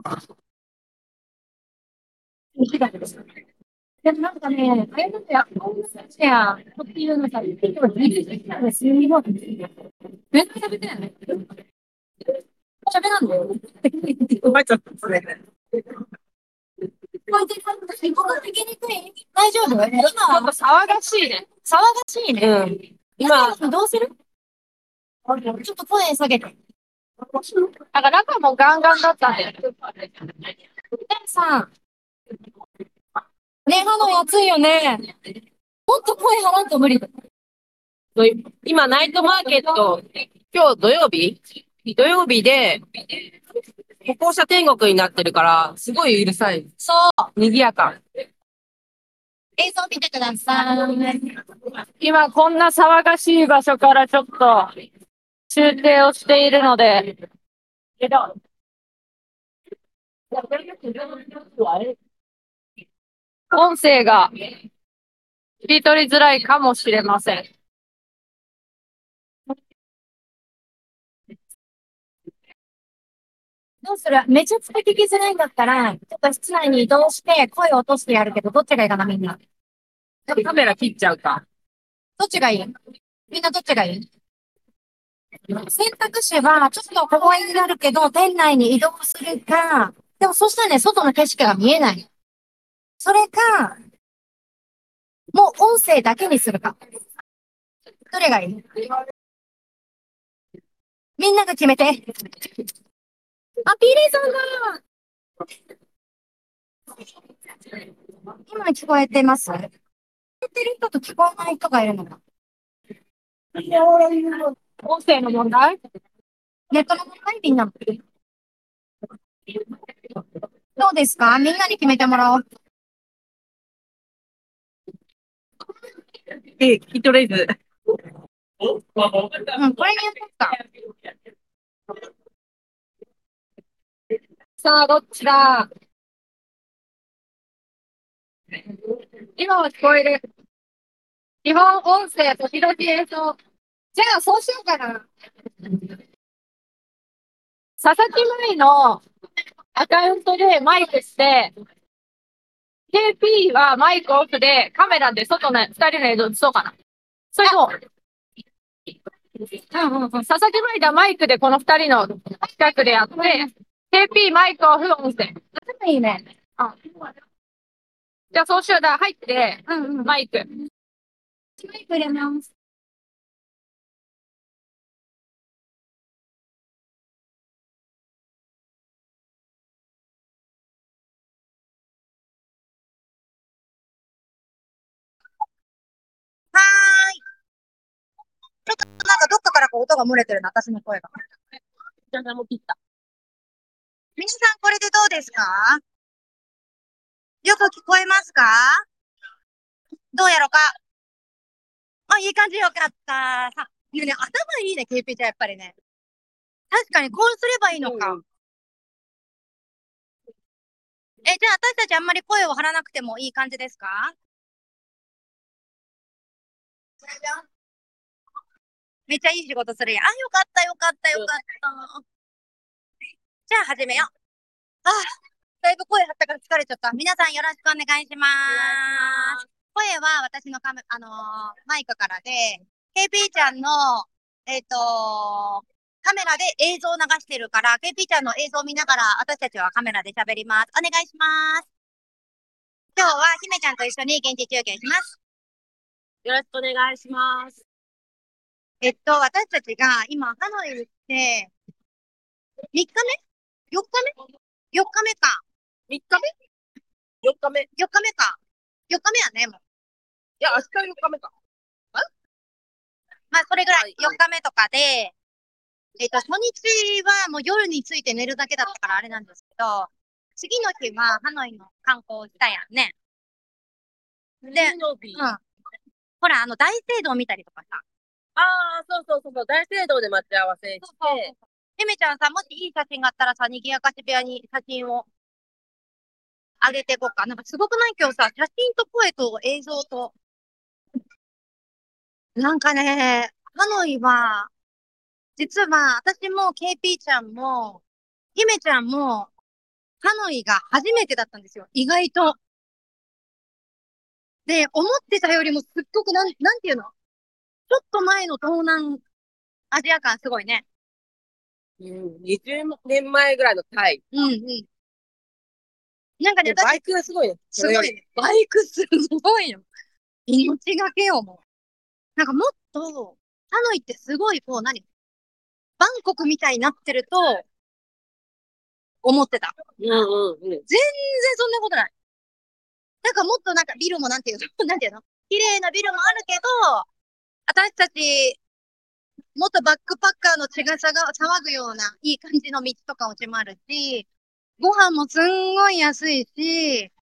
でもなんかね、あれだってや、コンサチアっていうのさ、結構技術的なんですよ。日本めっちゃ食べてないね。喋らんのよ。入っちゃった、それ。これで、仕事的にくい大丈夫今、ちょっと騒がしいね。騒がしいね。うん。今、どうするちょっと声下げて。なんか中もガンガンだったんで。でさ、ね、歯の熱いよね。もっと声張らんと無理だ。今、ナイトマーケット、今日土曜日で、歩行者天国になってるから、すごいうるさい。そう。賑やか。映像見てください。今、こんな騒がしい場所からちょっと中継をしているので、音声が聞き取りづらいかもしれません。どうするめちゃくちゃ聞きづらいんだったら、ちょっと室内に移動して声を落としてやるけど、どっちがいいかな、みんな。カメラ切っちゃうか。どっちがいいみんなどっちがいい選択肢は、ちょっと公園になるけど、店内に移動するか、でもそしたらね、外の景色が見えない。それか、もう音声だけにするか。どれがいいみんなが決めて。あ、ピーレイさんだ。今聞こえてます聞こえてる人と聞こえない人がいるのか。音声の問題ネットの問題みんな。どうですかみんなに決めてもらおう。聞き取れず。うん、これにやったか。さあ、どっちだ今は聞こえる。基本音声、時々映像。じゃあ、そうしようかな。佐々木舞のアカウントでマイクして、KP はマイクオフでカメラで外の二人の映像映そうかな。それと、佐々木舞がマイクでこの二人の近くでやって、KP マイクオフ音声。いいね。あじゃあそうしようだ。入って、マイク。マイク入れます。はーい。ちょっとなんかどっかからこう音が漏れてるな、私の声が。じゃあもう切った。皆さんこれでどうですかよく聞こえますかどうやろうかあ、いい感じよかった。いいね、頭いいね、KP ちゃん、やっぱりね。確かにこうすればいいのか。じゃあ私たちあんまり声を張らなくてもいい感じですかめっちゃいい仕事するやん。あ、よかった、よかった、よかった。じゃあ始めよう。あ、だいぶ声張ったから疲れちゃった。皆さんよろしくお願いします。声は私のマイクからで、KP ちゃんの、カメラで映像を流してるから、KP ちゃんの映像を見ながら、私たちはカメラで喋ります。お願いします。今日は姫ちゃんと一緒に現地中継します。よろしくお願いします。私たちが今、ハノイに来て、3日目 ?4 日目 ?4 日目か。3日目 ?4 日目。4日目か。4日目やね、もう。いや、明日4日目か。まあ、それぐらい、4日目とかで、初日はもう夜について寝るだけだったからあれなんですけど、次の日はハノイの観光したやんね。で、ほら、大聖堂見たりとかさ。ああ、そうそうそうそう、大聖堂で待ち合わせして、そうそうそうゆめちゃんさ、もしいい写真があったらさ、賑やかし部屋に写真を上げていこうか。なんかすごくない今日さ、写真と声と映像と。なんかね、ハノイは、実は私も KP ちゃんも、姫ちゃんも、 ハノイが初めてだったんですよ。意外と。で、思ってたよりもすっごくなんていうの、ちょっと前の東南アジア感すごいね。 20年前ぐらいのタイ。 うんうん。なんかね、 バイクがすごいね。 すごいね。バイクすごいよ。命がけよ、もう。なんかもっと、ハノイってすごい、こう、バンコクみたいになってると思ってた。全然そんなことない。なんかもっとなんかビルもなんていうのなんていうの綺麗なビルもあるけど、私たち、もっとバックパッカーの血が騒ぐようないい感じの道とか落ちもあるし、ご飯もすんごい安いし、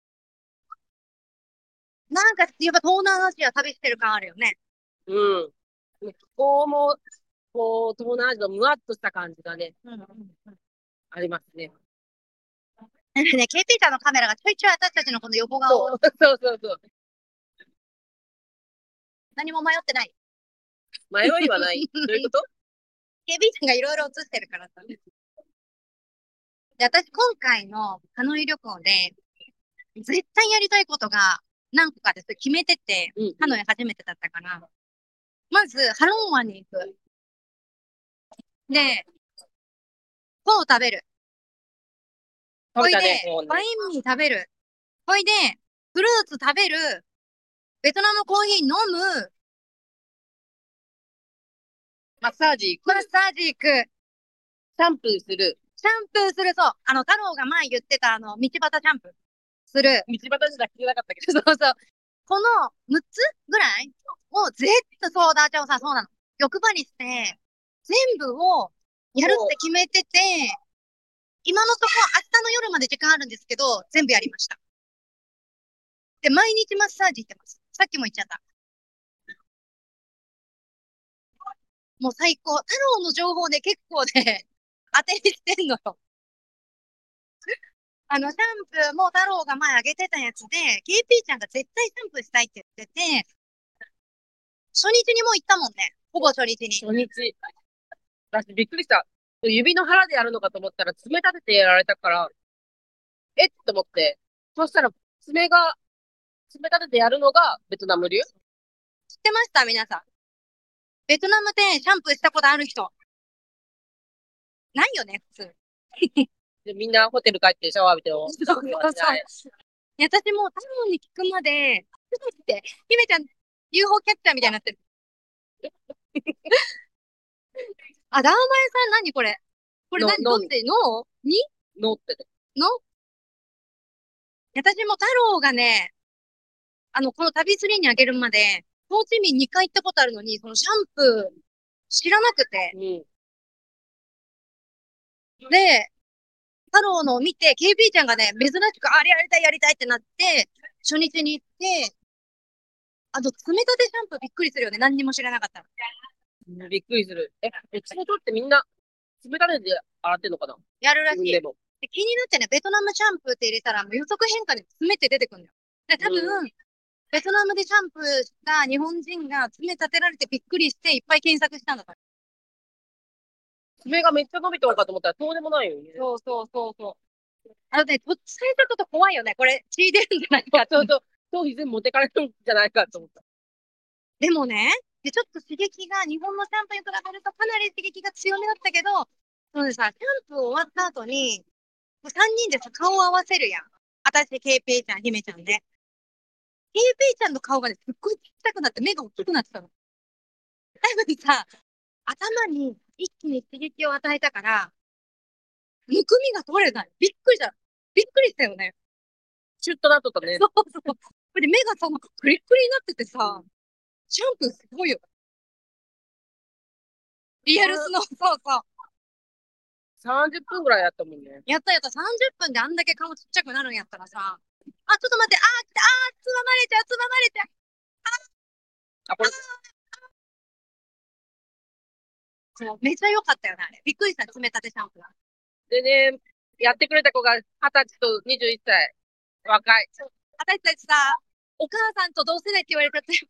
なんかやっぱ東南アジア旅してる感あるよね。 うん。気候も、こう、東南アジアのむわっとした感じがね、ありますね。 なんかね、KP ちゃんのカメラがちょいちょい私たちのこの横顔をそう。 何も迷ってない。 迷いはない。どういうこと？ KP ちゃんがいろいろ映ってるからさ。で、私今回のハノイ旅行で、絶対やりたいことが何個かです決めてて、ハノイ初めてだったから、まず、ハロン湾に行く。で、フォーを食べる。ほいで、バインミー食べる。ほいで、フルーツ食べる。ベトナムコーヒー飲む。 マッサージ行く。シャンプーする。 そう。太郎が前言ってた、道端シャンプーする。 道端じゃ聞けなかったけど。 そうそう。この6つぐらいを絶対そうだ、ちゃんさ、そうなの。欲張りして、全部をやるって決めてて、今のところ明日の夜まで時間あるんですけど、全部やりました。で、毎日マッサージ行ってます。さっきも言っちゃった。もう最高。太郎の情報で結構ね、当てにしてんのよ。シャンプーも太郎が前あげてたやつで、KP ちゃんが絶対シャンプーしたいって言ってて、初日にもう行ったもんね。ほぼ初日に。 初日。私びっくりした。指の腹でやるのかと思ったら爪立ててやられたから、えっと思って。そしたら爪立ててやるのがベトナム流。 知ってました皆さん。ベトナムでシャンプーしたことある人。ないよね、普通。 でみんなホテル帰ってシャワー浴びてよ。 そうそうそう。私も太郎に聞くまで、って、姫ちゃん、UFO キャッチャーみたいになってる。あ、ラーマエさん何これこれ何どっちノーにノってて。 の私も太郎がね、この旅スリーにあげるまで、ホーチミン2回行ったことあるのに、そのシャンプー知らなくて。で、太郎のを見て、KB ちゃんがね、珍しく、あれやりたいってなって、初日に行って、冷たてシャンプーびっくりするよね。何にも知らなかったら。 びっくりする。うちの人ってみんな、冷たてで洗ってんのかな？ やるらしい。で気になってね、ベトナムシャンプーって入れたら、もう予測変化で詰めて出てくるんだよ。で、多分、ベトナムでシャンプーした日本人が爪立てられてびっくりしていっぱい検索したんだから。爪がめっちゃ伸びとるかと思ったらそうでもないよね。そう。最初ちょっと怖いよね。これ、血出るんじゃないかって。そう。頭皮全部持ってかれるんじゃないかと思った。でもね、ちょっと刺激が日本のシャンプーに比べるとかなり刺激が強めだったけど、そのさ、シャンプー終わった後に、3人でさ、顔を合わせるやん。私、ケイペイちゃん、ヒメちゃんで。ケイペイちゃんの顔がね、すっごいちっちゃくなって目が大きくなってたの。多分さ、頭に一気に刺激を与えたから、むくみが取れない。びっくりした。びっくりしたよね。シュッとなっとったね。そう。で、目がさ、クリックリになっててさ、シャンプーすごいよ。リアルスノー、そう。30分ぐらいやったもんね。やった。30分であんだけ顔ちっちゃくなるんやったらさ、ちょっと待って、来た、つままれちゃう。これ。そう、めちゃ良かったよね、あれ。びっくりした、冷たてシャンプー。でね、やってくれた子が20歳と21歳。若い。私たちさ、お母さんと同世代って言われちゃったよ。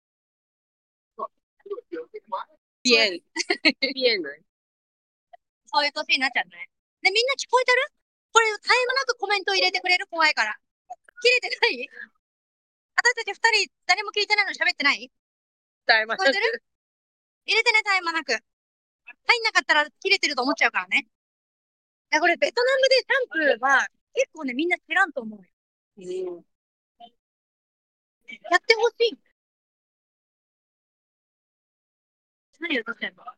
ピエン。ピエンね。そういう年になっちゃうね。で、みんな聞こえてる？ これ、絶え間なくコメント入れてくれる？怖いから。切れてない？私たち二人、誰も聞いてないのに喋ってない？ タイマー聞こえてる？入れてね、絶え間なく。入んなかったら切れてると思っちゃうからね。いや、これ、ベトナムでシャンプーは、結構ね、みんな知らんと思うよ。やってほしい。何をとしてんの？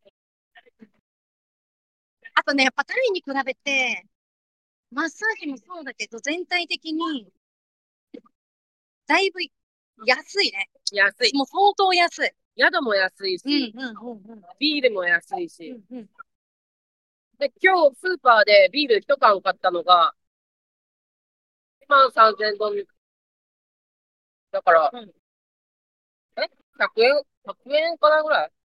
あとね、やっぱタイに比べて、マッサージもそうだけど、全体的に、だいぶ安いね。 安い。 もう相当安い。 宿も安いし、ビールも安いし。で、今日スーパーでビール一缶買ったのが、13,000ドル。だから、100円 ?100 円かなぐらい？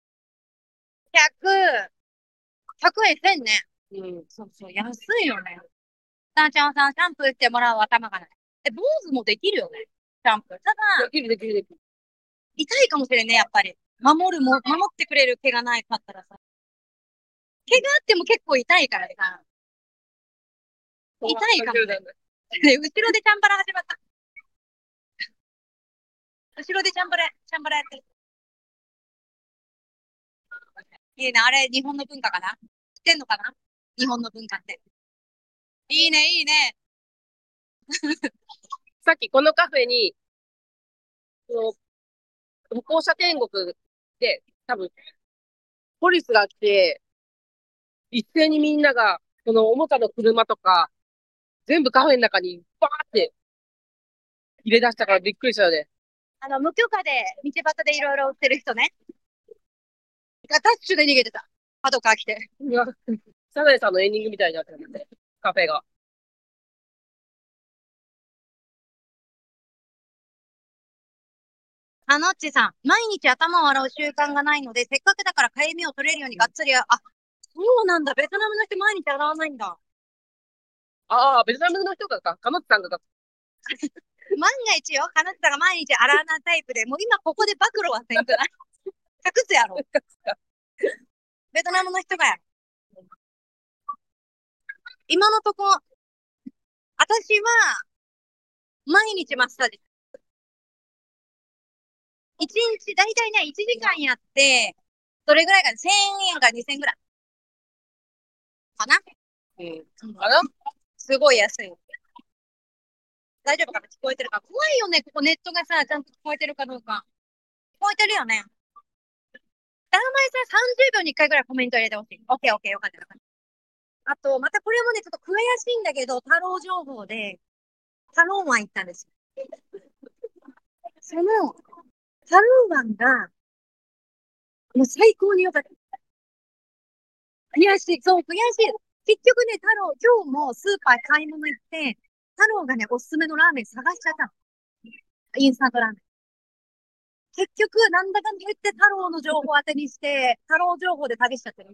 100円せんね。 うん。 そうそう、安いよね。たーちゃんさん、シャンプーしてもらう頭がない。坊主もできるよね。シャンプー。ただ、 できるできるできる。 痛いかもしれんね、やっぱり。守ってくれる毛がないかったらさ。毛があっても結構痛いからさ。痛いかもね。後ろでチャンバラ始まった。後ろでチャンバラやってる。いいね、あれ、日本の文化かな？知ってんのかな？日本の文化って。いいね、いいね。 さっきこのカフェに、その歩行者天国で、多分、ポリスが来て、一斉にみんなが、そのおもちゃの車とか、全部カフェの中にバーって入れ出したからびっくりしたよね。 無許可で道端でいろいろ売ってる人ね。がダッシュで逃げてた。パトカー来て。 うわサザエさんのエンディングみたいになってるんで、カフェが。 のっちさん、毎日頭を洗う習慣がないので、せっかくだからかゆみを取れるようにがっつり、そうなんだ。ベトナムの人毎日洗わないんだ。 ああ、ベトナムの人がか、かのっちさんがか、 万が一よ、かなたが毎日洗わないタイプで、もう今ここで暴露はせんくない？隠すやろ。ベトナムの人がや。今のとこ、私は毎日マッサージ。一日、だいたいね、1時間やって、どれぐらいか、1000円か2000円ぐらい。かな？ かな？ すごい安い。大丈夫かな？聞こえてるか？怖いよね、ここネットがさ、ちゃんと聞こえてるかどうか。聞こえてるよね。だいたいさ、30秒に1回ぐらいコメント入れてほしい。オッケーオッケー、よかったよかった。あと、またこれもね、ちょっと悔しいんだけど、太郎情報で、タローマン行ったんですよ。その、タローマンが、もう最高に良かった。悔しい。そう、悔しい。結局ね、今日もスーパー買い物行って、太郎がね、おすすめのラーメン探しちゃったの。インスタントラーメン。結局、なんだかんだ言って太郎の情報当てにして、太郎情報で旅しちゃってる。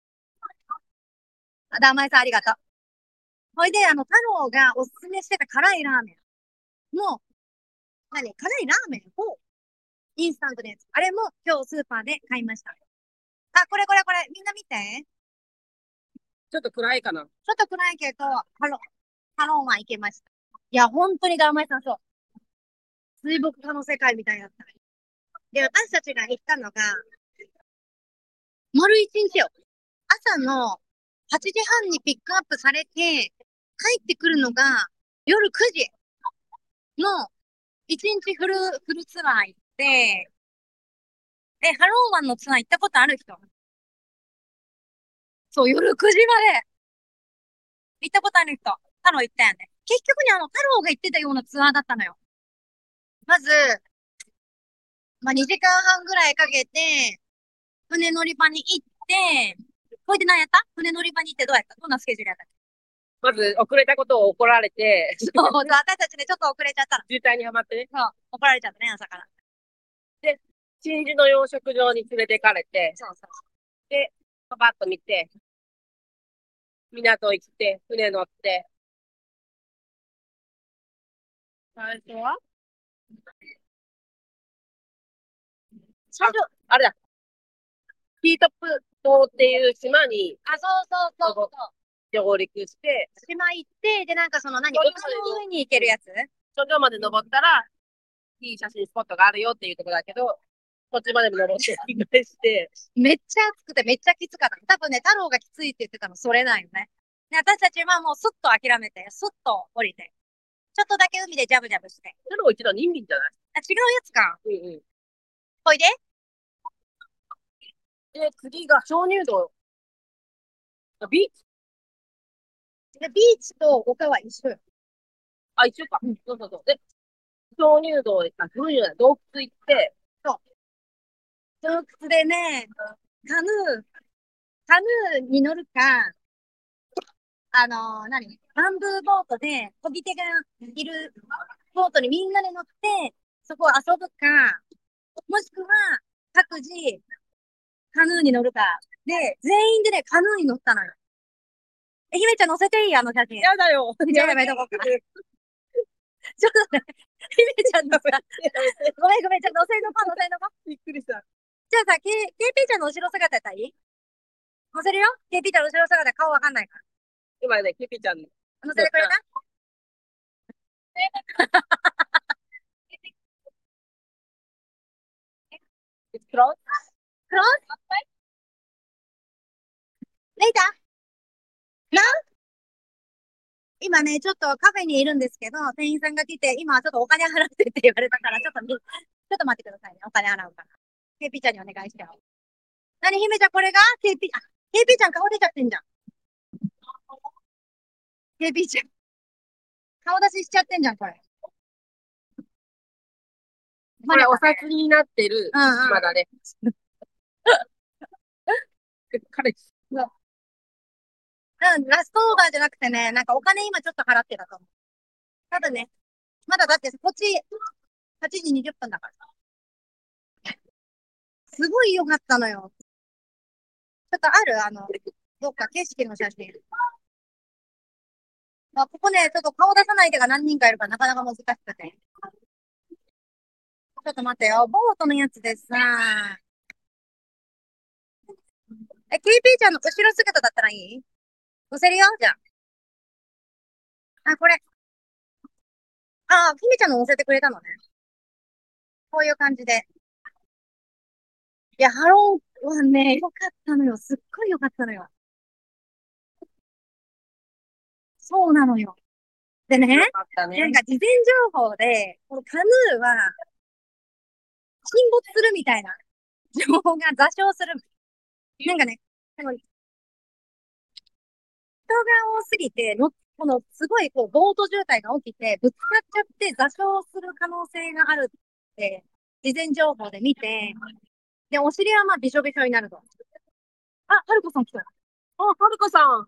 ダーマイさんありがとう。ほいで、太郎がおすすめしてた辛いラーメンの、辛いラーメンを、インスタントのやつ。あれも今日スーパーで買いました。これこれこれ、みんな見て。 ちょっと暗いかな。 ちょっと暗いけど、ハローマン行けました。いや、本当にダーマイさんそう。水墨画の世界みたいだった。で、私たちが行ったのが、丸一日よ。朝の8時半にピックアップされて、帰ってくるのが夜9時の一日フルツアー行って、ハローマンのツアー行ったことある人？そう、夜9時まで行ったことある人。太郎行ったよね。結局ね、太郎が行ってたようなツアーだったのよ。まず、2時間半ぐらいかけて、船乗り場に行って、これで何やった？船乗り場に行ってどんなスケジュールやったっけ？ まず、遅れたことを怒られて、 そう、私たちね、ちょっと遅れちゃったの。 渋滞にはまってね。 そう、怒られちゃったね、朝から。 で、真珠の養殖場に連れてかれて、 そうそう。 で、パパッと見て、港行って、船乗って、最初は最初、 あれだ、ヒートプ島っていう島に、 そうそうそうそう。 上陸して、 島行って、で、なんかその何、丘の上に行けるやつ頂上まで登ったら、いい写真スポットがあるよっていうところだけど、こっちまでも登って引き返して、 めっちゃ暑くてめっちゃきつかった。多分ね、太郎がきついって言ってたのそれなんよね。で、私たちはもうスッと諦めて、スッと降りて、ちょっとだけ海でジャブジャブして。 それも一度人民じゃない？ あ、違うやつか。 うんうん。 ほいでで、次が鍾乳洞。ビーチ。 で、ビーチと丘は一緒よ。 あ、一緒か。そうそうそう。で、鍾乳洞、鍾乳洞、洞窟行って、 そう。洞窟でね、カヌー、カヌーに乗るか、バンブーボートで、漕ぎ手がいるボートにみんなで乗って、そこを遊ぶか、もしくは、各自、カヌーに乗るか。で、全員でね、カヌーに乗ったのよ。姫ちゃん乗せていいあの写真。 やだよ。 じゃあやめとこうか。ちょっとね、姫ちゃんのさ、ごめんごめん、ちょっと乗せんのか、乗せんのか。 びっくりした。 じゃあさ、KP ちゃんの後ろ姿やったらいい乗せるよ ?KP ちゃんの後ろ姿顔わかんないから。 今ね、キピちゃん。 乗せてくれたクロクロスレイターな今ね、ちょっとカフェにいるんですけど、店員さんが来て、今ちょっとお金払ってって言われたから、ちょっと待ってくださいね。お金払うから。KP ちゃんにお願いしちゃおう。何、姫ちゃん、これが KP ちゃん顔出ちゃってんじゃん。KP ちゃん。顔出ししちゃってんじゃん、これ。 これお札になってるうん島だね。彼氏。 うん、ラストオーダーじゃなくてね、なんかお金今ちょっと払ってたと思う。多分ね、まだだってこっち8時20分だから。すごい良かったのよ。ちょっとあるどっか景色の写真。まあ、ここね、ちょっと顔出さない手が何人かいるからなかなか難しくて。ちょっと待ってよ。ボートのやつでさ、KP ちゃんの後ろ姿だったらいい乗せるよじゃあ。あ、これ。ひめちゃんの乗せてくれたのね。こういう感じで。いや、ハローはね、よかったのよ。すっごいよかったのよ。そうなのよ。でね、なんか事前情報で、このカヌーは沈没するみたいな情報が座礁する。なんかね、人が多すぎてこのすごいこうボート渋滞が起きて、ぶつかっちゃって座礁する可能性があるって、事前情報で見て、で、お尻はまあびしょびしょになると。あ、はるこさん来た。 あ、はるかさん。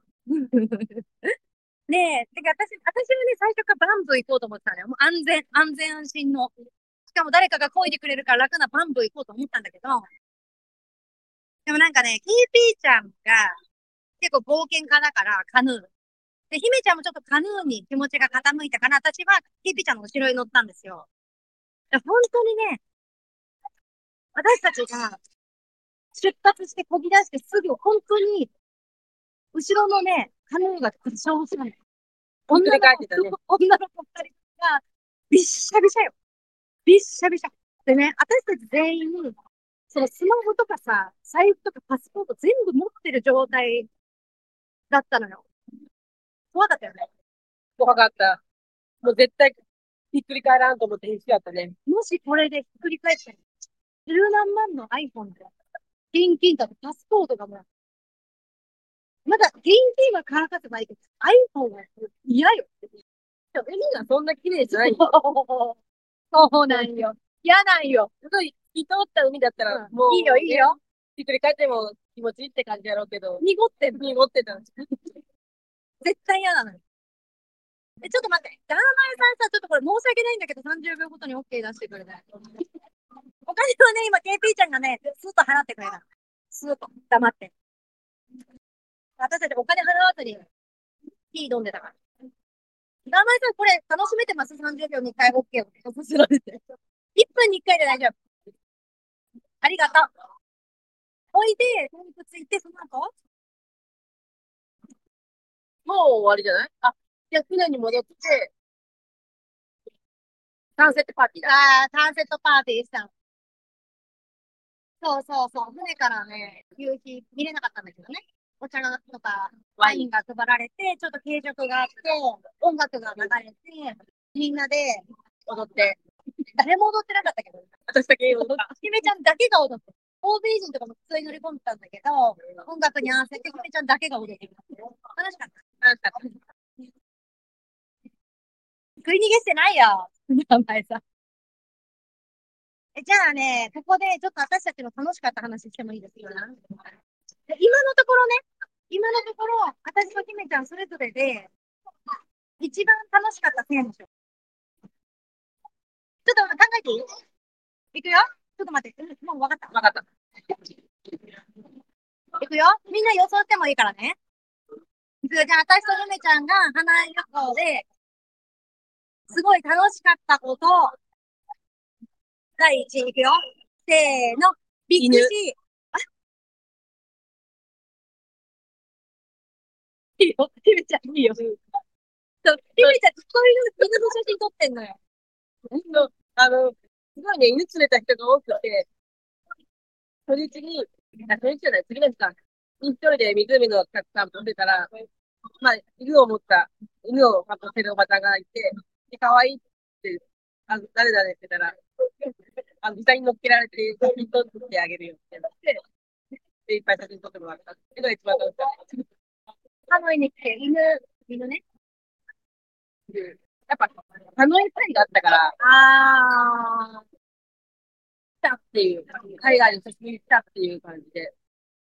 ねえ、てか私はね、最初からバンブー行こうと思ってたのよ。もう安全安心の。しかも誰かが漕いでくれるから楽なバンブー行こうと思ったんだけど、でもなんかね、KP ちゃんが結構冒険家だからカヌー。で、姫ちゃんもちょっとカヌーに気持ちが傾いたから、私は KP ちゃんの後ろに乗ったんですよ。本当にね、私たちが出発して漕ぎ出してすぐ、本当に、後ろのね、カヌーが故障したの。女の子、女の子二人が、びっしゃびしゃよ。びっしゃびしゃ。でね、私たち全員、そのスマホとかさ、財布とかパスポート全部持ってる状態だったのよ。怖かったよね。 怖かった。もう絶対ひっくり返らんと思って必死やったね。 もしこれでひっくり返ったら、十何万の iPhone で、現金だとパスポートがもう、まだ現金は乾かせばいいけど、iPhone は嫌よ。 でも海がそんな綺麗じゃない。 そうなんよ。嫌なんよ。 すごい透き通った海だったら、もう、 いいよ、いいよ。 ひっくり返っても気持ちいいって感じやろうけど、 濁ってんの。 濁ってた。 絶対嫌なのよ。ちょっと待って。ダーマエさんさ、ちょっとこれ申し訳ないんだけど、30秒ごとに OK 出してくれない。お金はね、今 KP ちゃんがね、スーッと払ってくれた。スーッと黙って。私たちお金払わずに、火挑んでたから。ダーマエさん、これ楽しめてます ?30 秒に1回 OK をさせられて。1分に1回で大丈夫。ありがとう。おいで、洞窟行って、その後もう終わりじゃない？あ、じゃあ船に戻って、サンセットパーティーだ。 サンセットパーティーしたの。そうそうそう。船からね、夕日見れなかったんだけどね。お茶がとか、ワインが配られて、ちょっと軽食があって、音楽が流れて、みんなで踊って。 誰も踊ってなかったけど、 私だけ踊った。 姫ちゃんだけが踊って、欧米人とかも普通に乗り込んでたんだけど、音楽に合わせて姫ちゃんだけが踊ってる。楽しかった。 楽しかった。 食い逃げしてないよ。お前さ。じゃあね、ここでちょっと私たちの楽しかった話してもいいですか？今のところね、今のところ、私と姫ちゃんそれぞれで、一番楽しかった選手。ちょっと考えていい？いくよ。ちょっと待って。もう分かった。 わかった。 いくよ。みんな予想してもいいからね。いくよ。じゃあ私と姫ちゃんが花旅行で、すごい楽しかったこと、第一いくよ。せーの。ビッグシー。いいよ。姫ちゃん、いいよ。そう、姫ちゃん、そういう犬の写真撮ってんのよ。 すごいね、犬連れた人が多くて、初日じゃない、次の日か。一人で湖のたくさん飛んでたら、まあ、犬を持った、犬を運んでるおばちゃんがいて、で、可愛いって、誰々って言ったら、実際に乗っけられて、写真撮ってあげるよってなって、で、いっぱい写真撮ってもらったっていうのが一番楽しかった。 ハノイに来て、犬ね。 やっぱ、ハノイパイがあったから、 あー。 来たっていう、海外の写真来たっていう感じで、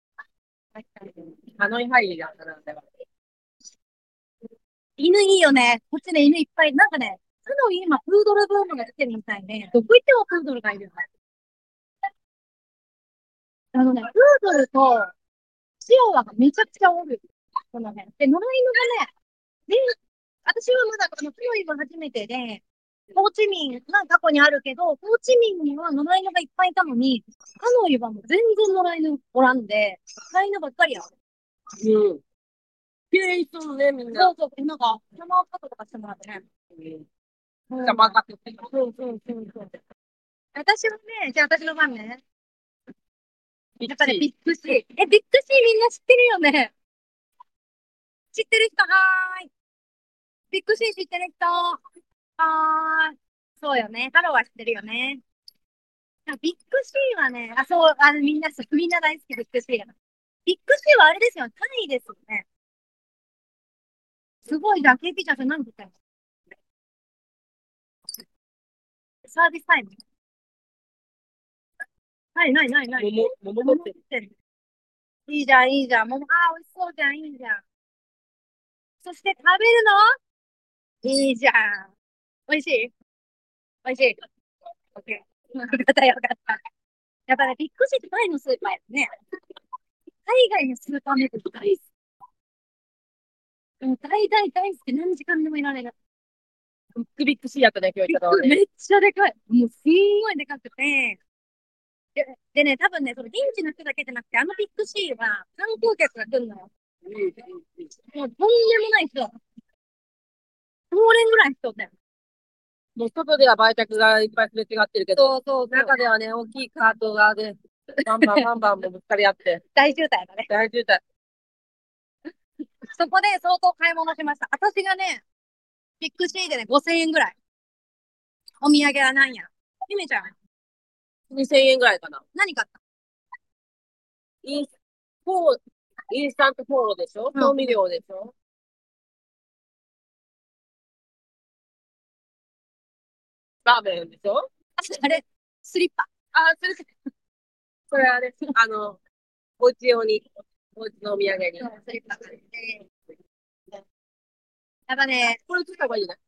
ハノイハイだったな、だから。 犬いいよね。こっちね、犬いっぱい。なんかね、ハノイ今、プードルブームが来てるみたいで、どこ行ってもプードルがいるよね。プードルとチワワがめちゃくちゃおる。この辺。で、野良犬がね、で、私はまだこの強いは初めてで、ホーチミンが過去にあるけど、ホーチミンには野良犬がいっぱいいたのに、ハノイはもう全然野良犬おらんで、飼い犬ばっかりや。 うん。綺麗にするね、みんな。 そうそう、なんか、タマカットとかしてもらってね。 うん。じゃあ、また、 そうそうそうそう。私はね、じゃあ私の番ね。やっぱりビッグシー。ビッグシーみんな知ってるよね。知ってる人はーい。ビッグシー知ってる人はーい。そうよね。ハローは知ってるよね。ビッグシーはね、そう、みんな大好きビッグシーが。ビッグシーはあれですよ。タイですよね。すごいじゃん。KP ちゃん、それ何て言ったの？サービスタイム。ない。 桃持ってる。 ってる。いいじゃん、いいじゃん。美味しそうじゃん、いいじゃん。そして食べるのいいじゃん。美味しい？美味しい。オッケー。よかった、よかった。やっぱね、ビッグシーってタイのスーパーやね。海外のスーパーめっちゃ大好き。大好き。何時間でもいられる。 ビッグシーやったね、今日言ったのね。 めっちゃでかい。もうすんごいでかくて。でね、多分ね、その現地の人だけじゃなくて、あのビッグシーは観光客が来るのよ。もうとんでもない人。通れんぐらい人だよ。 もう外では売却がいっぱいすれ違ってるけど、 そう。 中ではね、大きいカートがね、バンバンもぶつかり合って、 大渋滞だね。 大渋滞。 そこで相当買い物しました。私がね、ビッグシーでね、5000円ぐらい。お土産は何や。ひめちゃん、 2000円ぐらいかな。 何買った？ インス、フォー、インスタントフォーローでしょ、調味料でしょ、ラーメンでしょ。 あれ、スリッパ。 それはね、お家用に、お家のお土産に。 スリッパ買って。やっぱね、 これつった方がいいね。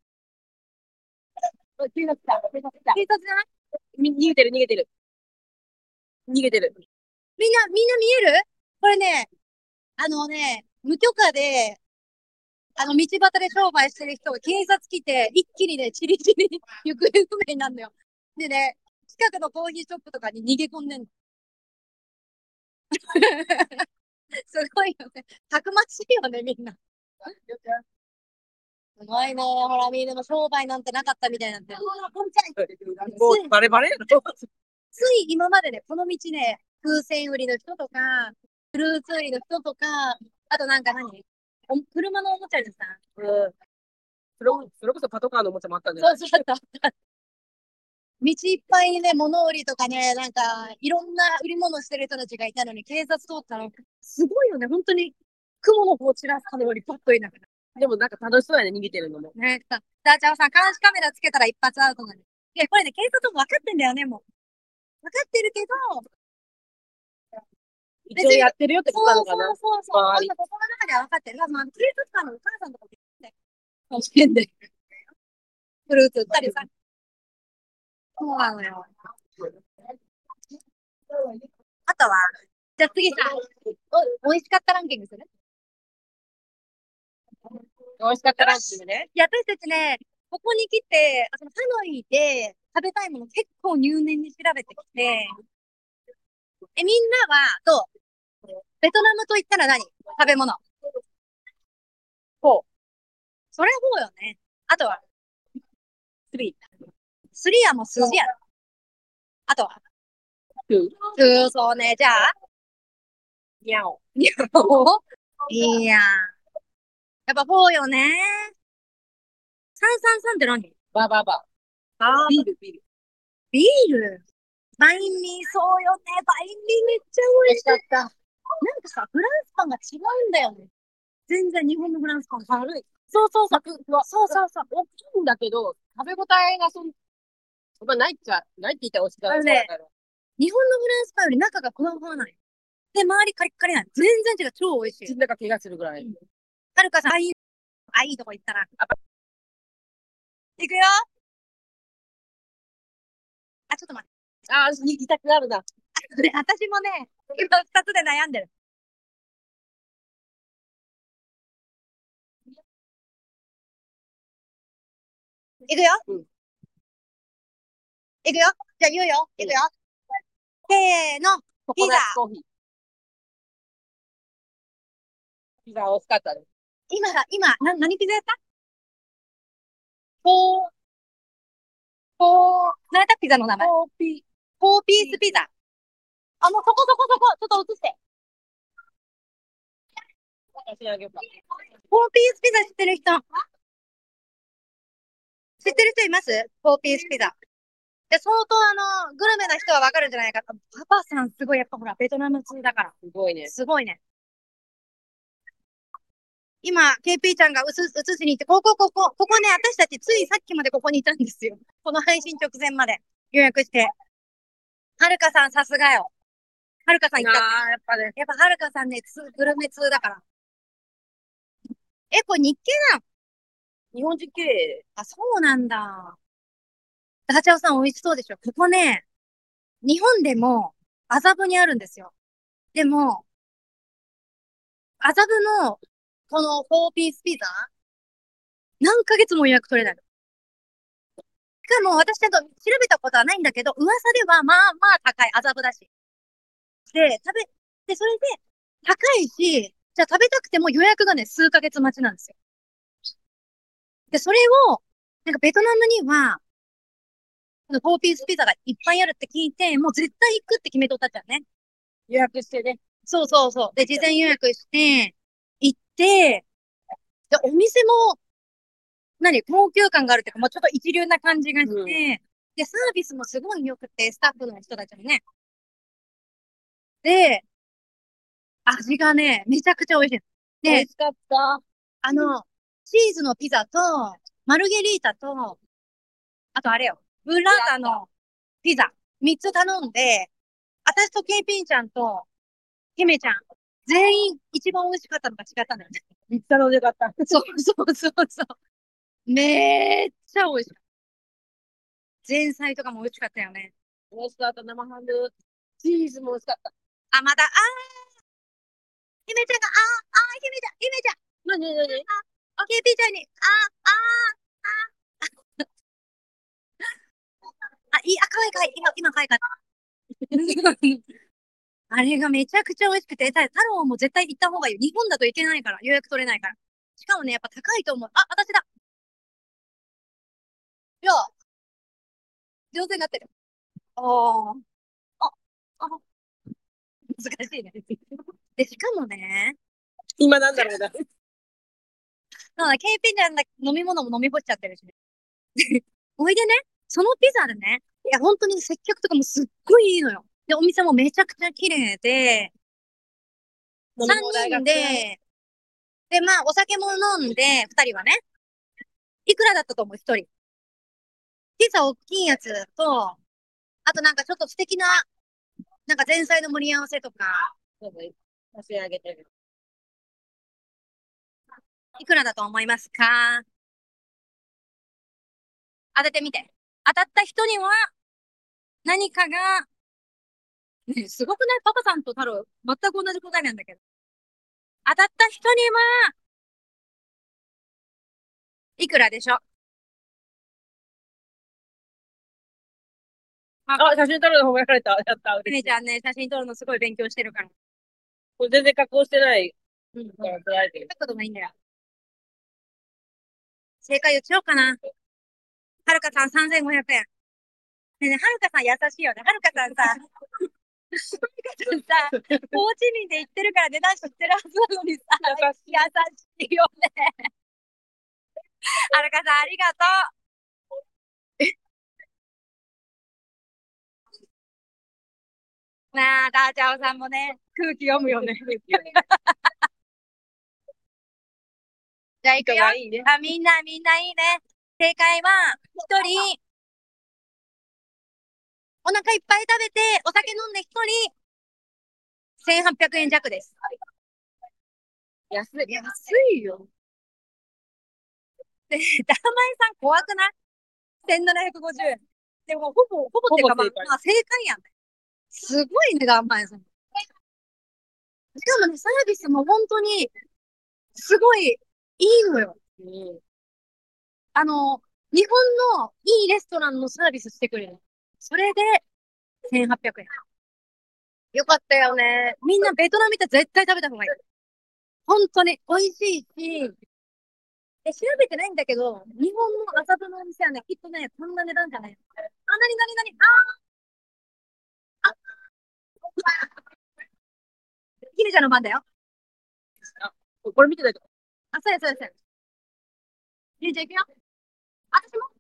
警察警察じゃない？ 逃げてる、逃げてる。逃げてる。 みんな見える？これね、無許可で、道端で商売してる人が警察来て、一気にね、チリチリ行方不明になるのよ。でね、近くのコーヒーショップとかに逃げ込んでんの。すごいよね。たくましいよね、みんな。 すごいね。ほら、みんなも商売なんてなかったみたいなんて。 もうバレバレやろ。 つい今までね、この道ね、風船売りの人とか、フルーツ売りの人とか、あとなんか車のおもちゃでさ、 うん。それこそパトカーのおもちゃもあったんじゃない？ そうそう、あった。道いっぱいにね、物売りとかね、なんか、いろんな売り物してる人たちがいたのに、警察通ったら、すごいよね、本当に、雲の方散らすかのようにパッといなくなる。 でもなんか楽しそうやね、逃げてるのも。 ね、ダーチャオさん、監視カメラつけたら一発アウトなの。いや、これね、警察も分かってんだよね、もう。分かってるけど、 一応やってるよってことなのかな。 そう。 周り。 心の中では分かってる。まあ、警察官のお母さんとかもね、楽しんで、フルーツ売ったりさ。そうなのよ。あとは、じゃあ次さ、美味しかったランキングする？ 美味しかったランキングね。 いや、私たちね、ここに来て、ハノイで食べたいもの結構入念に調べてきて、みんなは、どう？ベトナムと言ったら何？食べ物。 ほう。 それはそうよね。あとは、 スリスリはもう数字やろ。あとは、 ー、 そうね。じゃあ、 ニャオ。 いややっぱ4よね。333って何？ バババ。ビール、ビール。 ビール。バインミー、そうよね。バインミーめっちゃ美味しかった。なんかさ、フランスパンが違うんだよね。全然日本のフランスパン軽い。そう。 大きいんだけど、食べ応えがまあ、ないっちゃ、ないって言ったら美味しくない。 ね、日本のフランスパンより中がふわふわない。で、周りカリッカリない。全然違う。超美味しい。 口の中怪我するぐらい。 はるかさん、いいとこ行ったら。行くよ。ちょっと待って。 言いたくなるな。 私もね、今2つで悩んでる。行くよ。 うん。 行くよ。じゃあ言うよ。行くよ。せーの。ピザ。 コーヒー。ピザ美味しかったです。 何ピザやった？フォー、何やったピザの名前？ コーヒフォーピースピザ。もうそこ。ちょっと映して。 ー。私あげようか。 フォーピースピザ知ってる人？知ってる人います？フォーピースピザ。で、相当グルメな人はわかるんじゃないかと。パパさんすごい、やっぱほら、ベトナム通だから。 すごいね。 すごいね。今、KP ちゃんが映しに行って、ここね、私たちついさっきまでここにいたんですよ。この配信直前まで予約して。はるかさんさすがよ。はるかさん行った。 やっぱね。 やっぱはるかさんね、グルメ通だから。これ日系なの？ 日本人系。 そうなんだ。ダチャオさん美味しそうでしょ。ここね、日本でも麻布にあるんですよ。でも、麻布のこの4ピースピザ、何ヶ月も予約取れないの。しかも私ちゃんと調べたことはないんだけど、噂ではまあまあ高い、麻布だし。で、それで高いし、じゃあ食べたくても予約がね、数ヶ月待ちなんですよ。で、それを、なんかベトナムには、4ピースピザがいっぱいあるって聞いて、もう絶対行くって決めとったじゃんね。 予約してね。 そう。で、事前予約して、行って、で、お店も、高級感があるっていうか、もうちょっと一流な感じがして、で、サービスもすごい良くて、スタッフの人たちもね。で、味がね、めちゃくちゃ美味しい。で、 美味しかった。 チーズのピザと、マルゲリータと、あとあれよ、ブッラータのピザ、3つ頼んで、私とケイピンちゃんと、姫ちゃん、全員一番美味しかったのが違ったんだよね。 めっちゃ飲んでかった。 そう。めっちゃ美味しかった。前菜とかも美味しかったよね。 美味しかった。生ハム。チーズも美味しかった。 また、姫ちゃんが、姫ちゃん。 なになに？ ケイピンちゃんに、かわいい。今かわいかった。あれがめちゃくちゃ美味しくて、太郎も絶対行った方がいい。日本だといけないから、予約取れないから。 しかもね、やっぱ高いと思う。あ、私だ。いや、上手になってる。ああ。あ、あ、難しいね。で、しかもね、 今なんだろうな。 なんだ、ケイピンじゃんだ飲み物も飲み干しちゃってるしね。おいでね、そのピザでね、いや、本当に接客とかもすっごいいいのよ。で、お店もめちゃくちゃ綺麗で、3 飲み放題が人で、で、まあ、お酒も飲んで、2人はね、いくらだったと思う、1人。ピザ大きいやつと、あとなんかちょっと素敵な、なんか前菜の盛り合わせとか、 そうそう差し上げてる。 いくらだと思いますか？当ててみて。当たった人には何かが、ね、すごくない？パパさんと太郎、全く同じ答えなんだけど。当たった人にはいくらでしょう？ あ、写真撮るの褒められた。やった。 ひめちゃんね、写真撮るのすごい勉強してるから。 これ全然加工してない。 うん。 撮られてる。 書くこともいいんだよ。正解言っちゃおうかな。はるかさん3500円。ねえねえ、はるかさん優しいよね。はるかさんさ、はるかさんさ、ホーチミンで行ってるから値段知ってるはずなのにさ、優しいよね。はるかさんありがとう。まあ、ダーチャオさんもね、空気読むよね。じゃあ行くよ。 がいいね。 あ、みんないいね。正解は、一人、お腹いっぱい食べて、お酒飲んで一人、1800円弱です。 安い。 安いよ。で、ダーマイさん怖くない？ 1750 円。でも、ほぼっていうか、 ほぼ正解まあ、正解やん。すごいね、ダーマイさん。しかもね、サービスも本当に、すごい、いいのよ。 うん。 あの、日本のいいレストランのサービスしてくれる。それで、1800円。よかったよね。みんなベトナム行ったら絶対食べた方がいい。本当に美味しいし、調べてないんだけど、日本の麻布のお店はね、きっとね、こんな値段じゃない。あ、なになになに、ひめちゃんの番だよ。 あ、これ見てないと。 あ、そうやそうやそうや。ひめちゃん行くよ。私も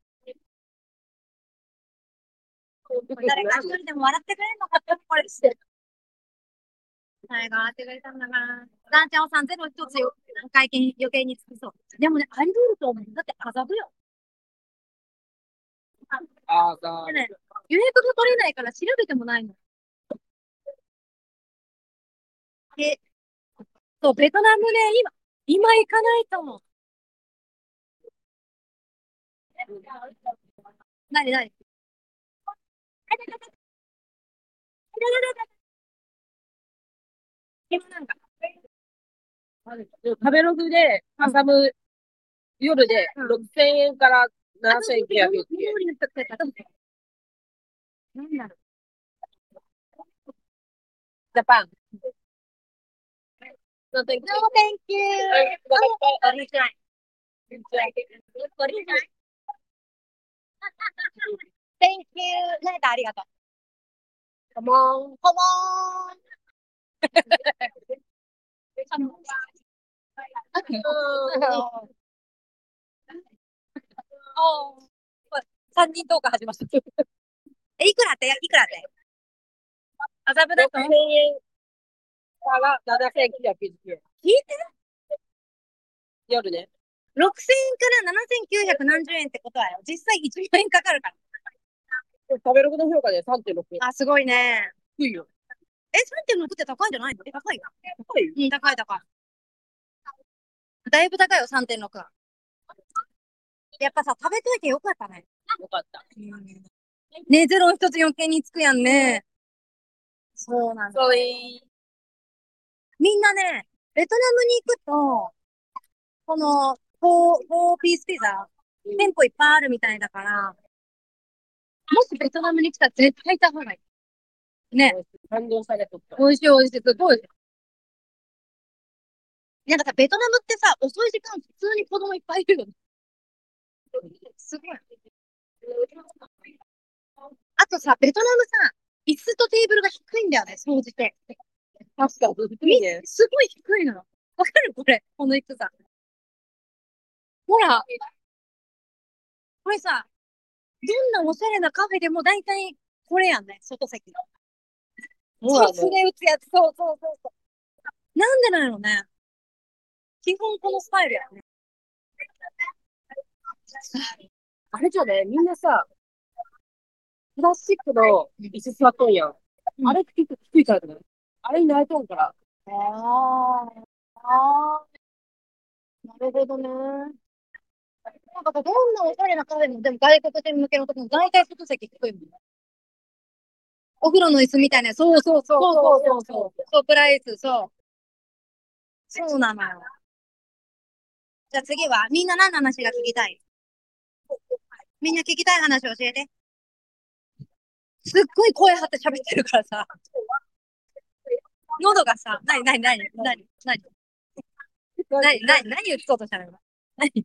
誰か一人でも笑ってくれんのかって、これして。誰が笑ってくれたんだな。ダンチャオさんゼロ一つよ。会見余計につきそう。でもね、あり得ると思う。だって麻布よ。 ああ、さでね、予約が取れないから調べてもないの。で、そう、ベトナムね、今行かないと思う。なになに、今なんか、 食べログで、朝む、夜でうん 6000円から7900円。 料理の人って言ったら、なんだろジャパン。No, thank う。 you. No, thank you. あ、 おりない。おりない。Thank you. ねえ、ありがとう。 come on. コモーン。三人トーク始まった。え、いくらっていくらって、麻布だと 6000円から7990円。 聞いて、 夜ね。 6000円から7900何十円ってことはよ。実際1万円かかるから。 食べログの評価で3.6。 あ、すごいね。 低いよ。 え、3.6って高いんじゃないの？え、高いよ。 高い。 うん、高い高い。だいぶ高いよ、3.6は。やっぱさ、食べといてよかったね。 よかった。 ね、ゼロ一つ余計につくやんね。そうなんだ。 そういみんなね、ベトナムに行くと、この、4ピースピザ、店舗いっぱいあるみたいだから、もしベトナムに来たら絶対行った方がいい。ね。 感動されとった。 美味しい美味しい。すごい。 なんかさ、ベトナムってさ、遅い時間普通に子供いっぱいいるよね。すごい。あとさ、ベトナムさ、椅子とテーブルが低いんだよね、総じて。 確かに、低いね。 すごい低いの。わかるこれ、この低さ。ほら、これさ、どんなおしゃれなカフェでも大体これやんね、外席。 そうだそね。 れ打つやつ、そうそうそうそう。なんでなのね。基本このスタイルやね。 あれじゃね、みんなさ、プラスチックの椅子座っとんやん。 うん、 あれって結構低いからね。あれに慣れとんから。 ああ、ああ、なるほどね。なんかさ、どんなおしゃれなカフェも、でも外国人向けのとこも大体外席低いもん。お風呂の椅子みたいな。そうそうそうそうそうそう。そう、プライス、そう。そうなのよ。じゃあ次は、みんな何の話が聞きたい？みんな聞きたい話教えて。すっごい声張って喋ってるからさ、喉がさ、何言おうとしたの今。何？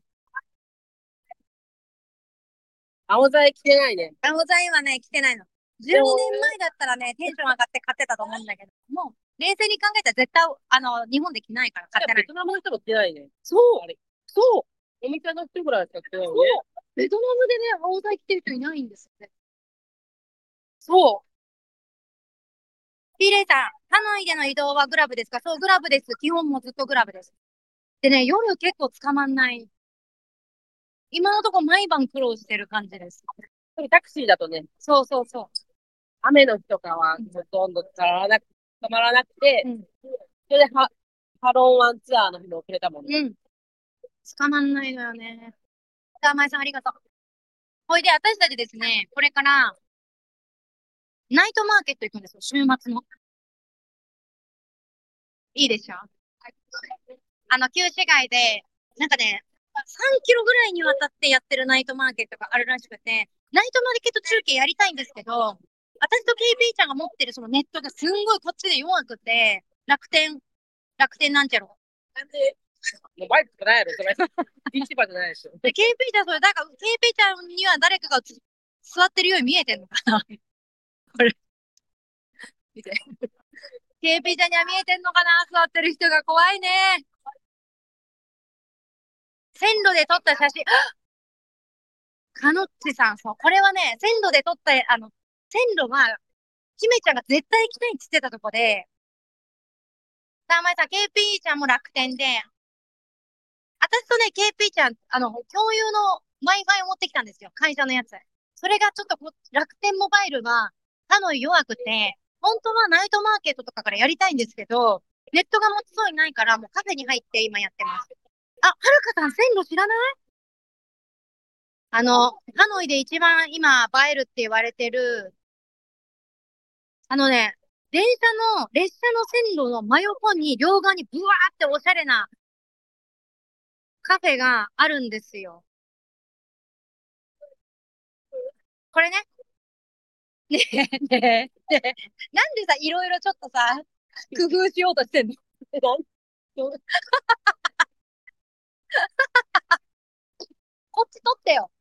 青材着てないね。 青ざ今ね、来てないの。12年前だったらね、テンション上がって買ってたと思うんだけど、もう、冷静に考えたら絶対、日本で着ないから買ってない。 ベトナムの人も着てないね。 そう、 あれ。 そう、 お店の人ぐらいしか着てないよそう。 ね。 ベトナムでね、青ざ着てる人いないんですよね。そう。ピーレイさん、ハノイでの移動はグラブですか？そう、グラブです。基本もずっとグラブです。でね、夜結構捕まんない。今のところ毎晩苦労してる感じです。 タクシーだとね、 そうそうそ雨の日とかはほとんど止まらなくて、 う。うん。 それでハロンワンツアーの日もくれたもんね。 うん。捕まんないのよね。さあ、まいさんありがとう。ほいで、私たちですね、これから、ナイトマーケット行くんですよ、週末の。いいでしょ？旧市街で、なんかね、3キロぐらいにわたってやってるナイトマーケットがあるらしくて、ナイトマーケット中継やりたいんですけど、私と KP ちゃんが持ってるそのネットがすんごいこっちで弱くて、楽天なんちゃろ。 なんで、もうバイクとかないやろ、それ。ビーチバーじゃないでしょ。 で、KP ちゃん、それ、だから KP ちゃんには誰かが座ってるように見えてんのかな？これ、見て。KP ちゃんには見えてんのかな？座ってる人が怖いね。線路で撮った写真、かのっちさん、そう、これはね、線路で撮った、線路は、姫ちゃんが絶対行きたいって言ってたとこで、さあ、まいさん、KP ちゃんも楽天で、私とね、KP ちゃん、共有の Wi-Fi を持ってきたんですよ。会社のやつ。それがちょっと楽天モバイルは、他の弱くて、本当はナイトマーケットとかからやりたいんですけど、ネットが持ちそうにないから、もうカフェに入って今やってます。あ、はるかさん、線路知らない？ハノイで一番今映えるって言われてる、あのね、列車の線路の真横に、両側にブワーっておしゃれなカフェがあるんですよ。これね。ねえ、ねえ、ねえ。なんでさ、いろいろちょっとさ、工夫しようとしてんの？こっち取ってよ。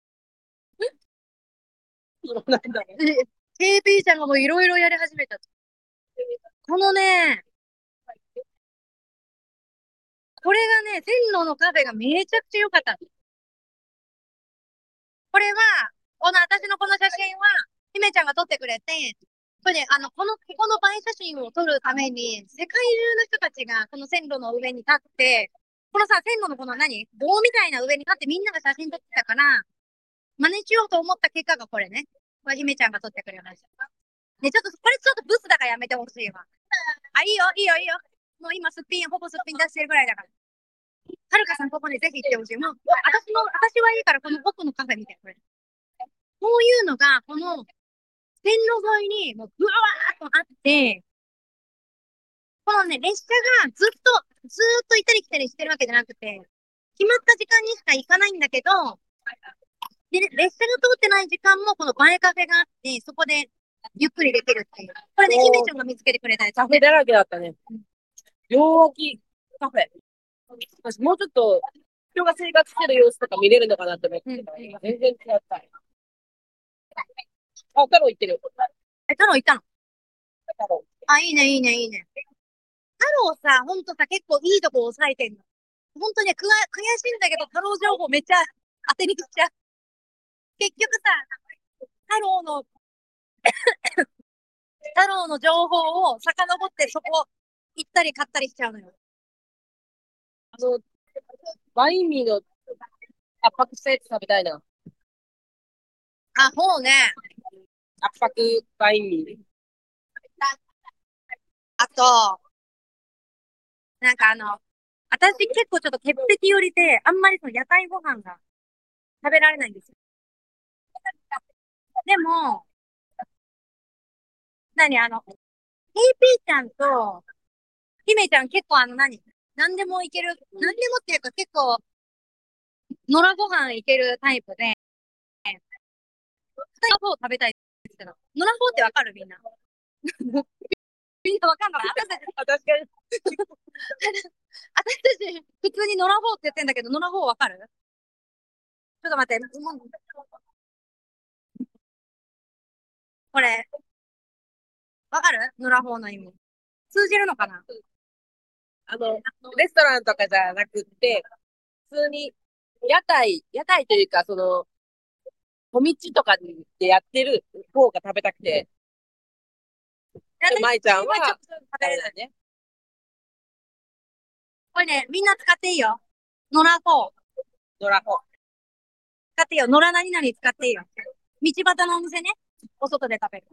そうなんだ。 KP ちゃんがもういろいろやり始めた。このね、これがね、線路のカフェがめちゃくちゃ良かった。これは、私のこの写真は、姫ちゃんが撮ってくれて、これね、ここの映え写真を撮るために、世界中の人たちがこの線路の上に立って、このさ、線路のこの棒みたいな上に立ってみんなが写真撮ってたから、真似しようと思った結果がこれね。これ姫ちゃんが撮ってくれました。ね、これちょっとブスだからやめてほしいわ。あ、いいよ、いいよ、いいよ。もう今ほぼすっぴん出してるぐらいだから。はるかさんここにぜひ行ってほしい。私はいいからこの奥のカフェ見て、これ。こういうのが、この線路沿いにもうブワーっとあって、このね、列車がずっと行ったり来たりしてるわけじゃなくて、決まった時間にしか行かないんだけど、で、列車が通ってない時間もこの映えカフェがあって、そこでゆっくりできるっていう。これね、姫ちゃんが見つけてくれたやつ。 カフェだらけだったね。両脇カフェ。 私もうちょっと人が生活してる様子とか見れるのかなって思ってたら、全然違った。あ、太郎行ってる。 太郎行ったの？ 太郎。 あ、いいね、いいね、いいね。太郎さ、ほんとさ、結構いいとこ押さえてんの。ほんとね、悔しいんだけど、太郎情報めっちゃ当てにしちゃう。結局さ、太郎の、太郎の情報を遡ってそこ行ったり買ったりしちゃうのよ。 あの、バインミーの圧迫したやつ食べたいな。 あ、もうね。 圧迫バインミー。 あと、なんか私結構ちょっと潔癖寄りで、あんまりその屋台ご飯が食べられないんですよ。でも、KP ちゃんと、姫ちゃん結構何でもいける、何でもっていうか結構、野良ご飯いけるタイプで、二人の方を食べたいって言ってたの。野良方ってわかるみんな。みんなわかんない。 あ、確かに。 私たち、普通に野良方って言ってんだけど、野良方わかる？ちょっと待って。これ、わかる？野良方の意味。通じるのかな？ あの、レストランとかじゃなくって、普通に屋台というか、小道とかでやってる方が食べたくて、舞ちゃんは、 ちょっと食べれない。 ね。 これね、みんな使っていいよ。野良方。 ドラフォ。 使っていいよ。野良何々使っていいよ。道端のお店ね。お外で食べる。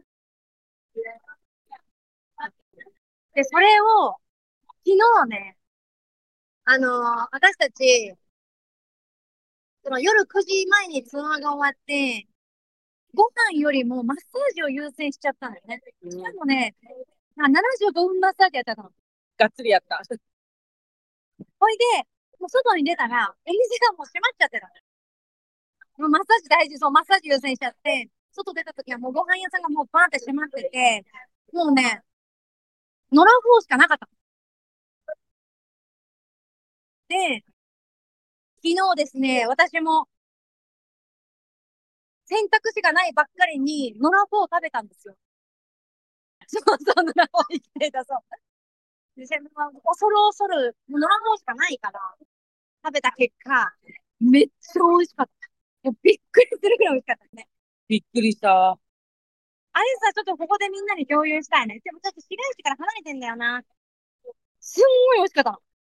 で、それを、昨日ね、私たち、その夜9時前にツアーが終わって、ご飯よりもマッサージを優先しちゃったのよね。しかもね、75分マッサージやっちゃったの。 がっつりやった。 ほいで、もう外に出たら、お店がもう閉まっちゃってたの。もうマッサージ大事、そう、マッサージ優先しちゃって、外出た時はもうご飯屋さんがもうバーンって閉まってて、もうね、野良フォーしかなかった。で、昨日ですね、私も選択肢がないばっかりに、野良フォーを食べたんですよ。そうそう、野良フォー生きてた、そう。で、恐る恐る、もう野良フォーしかないから、食べた結果、めっちゃ美味しかった。もうびっくりするぐらい美味しかったね。 びっくりした。 あれさ、ちょっとここでみんなに共有したいね。でもちょっと市街地から離れてんだよな。すんごい美味しかったの。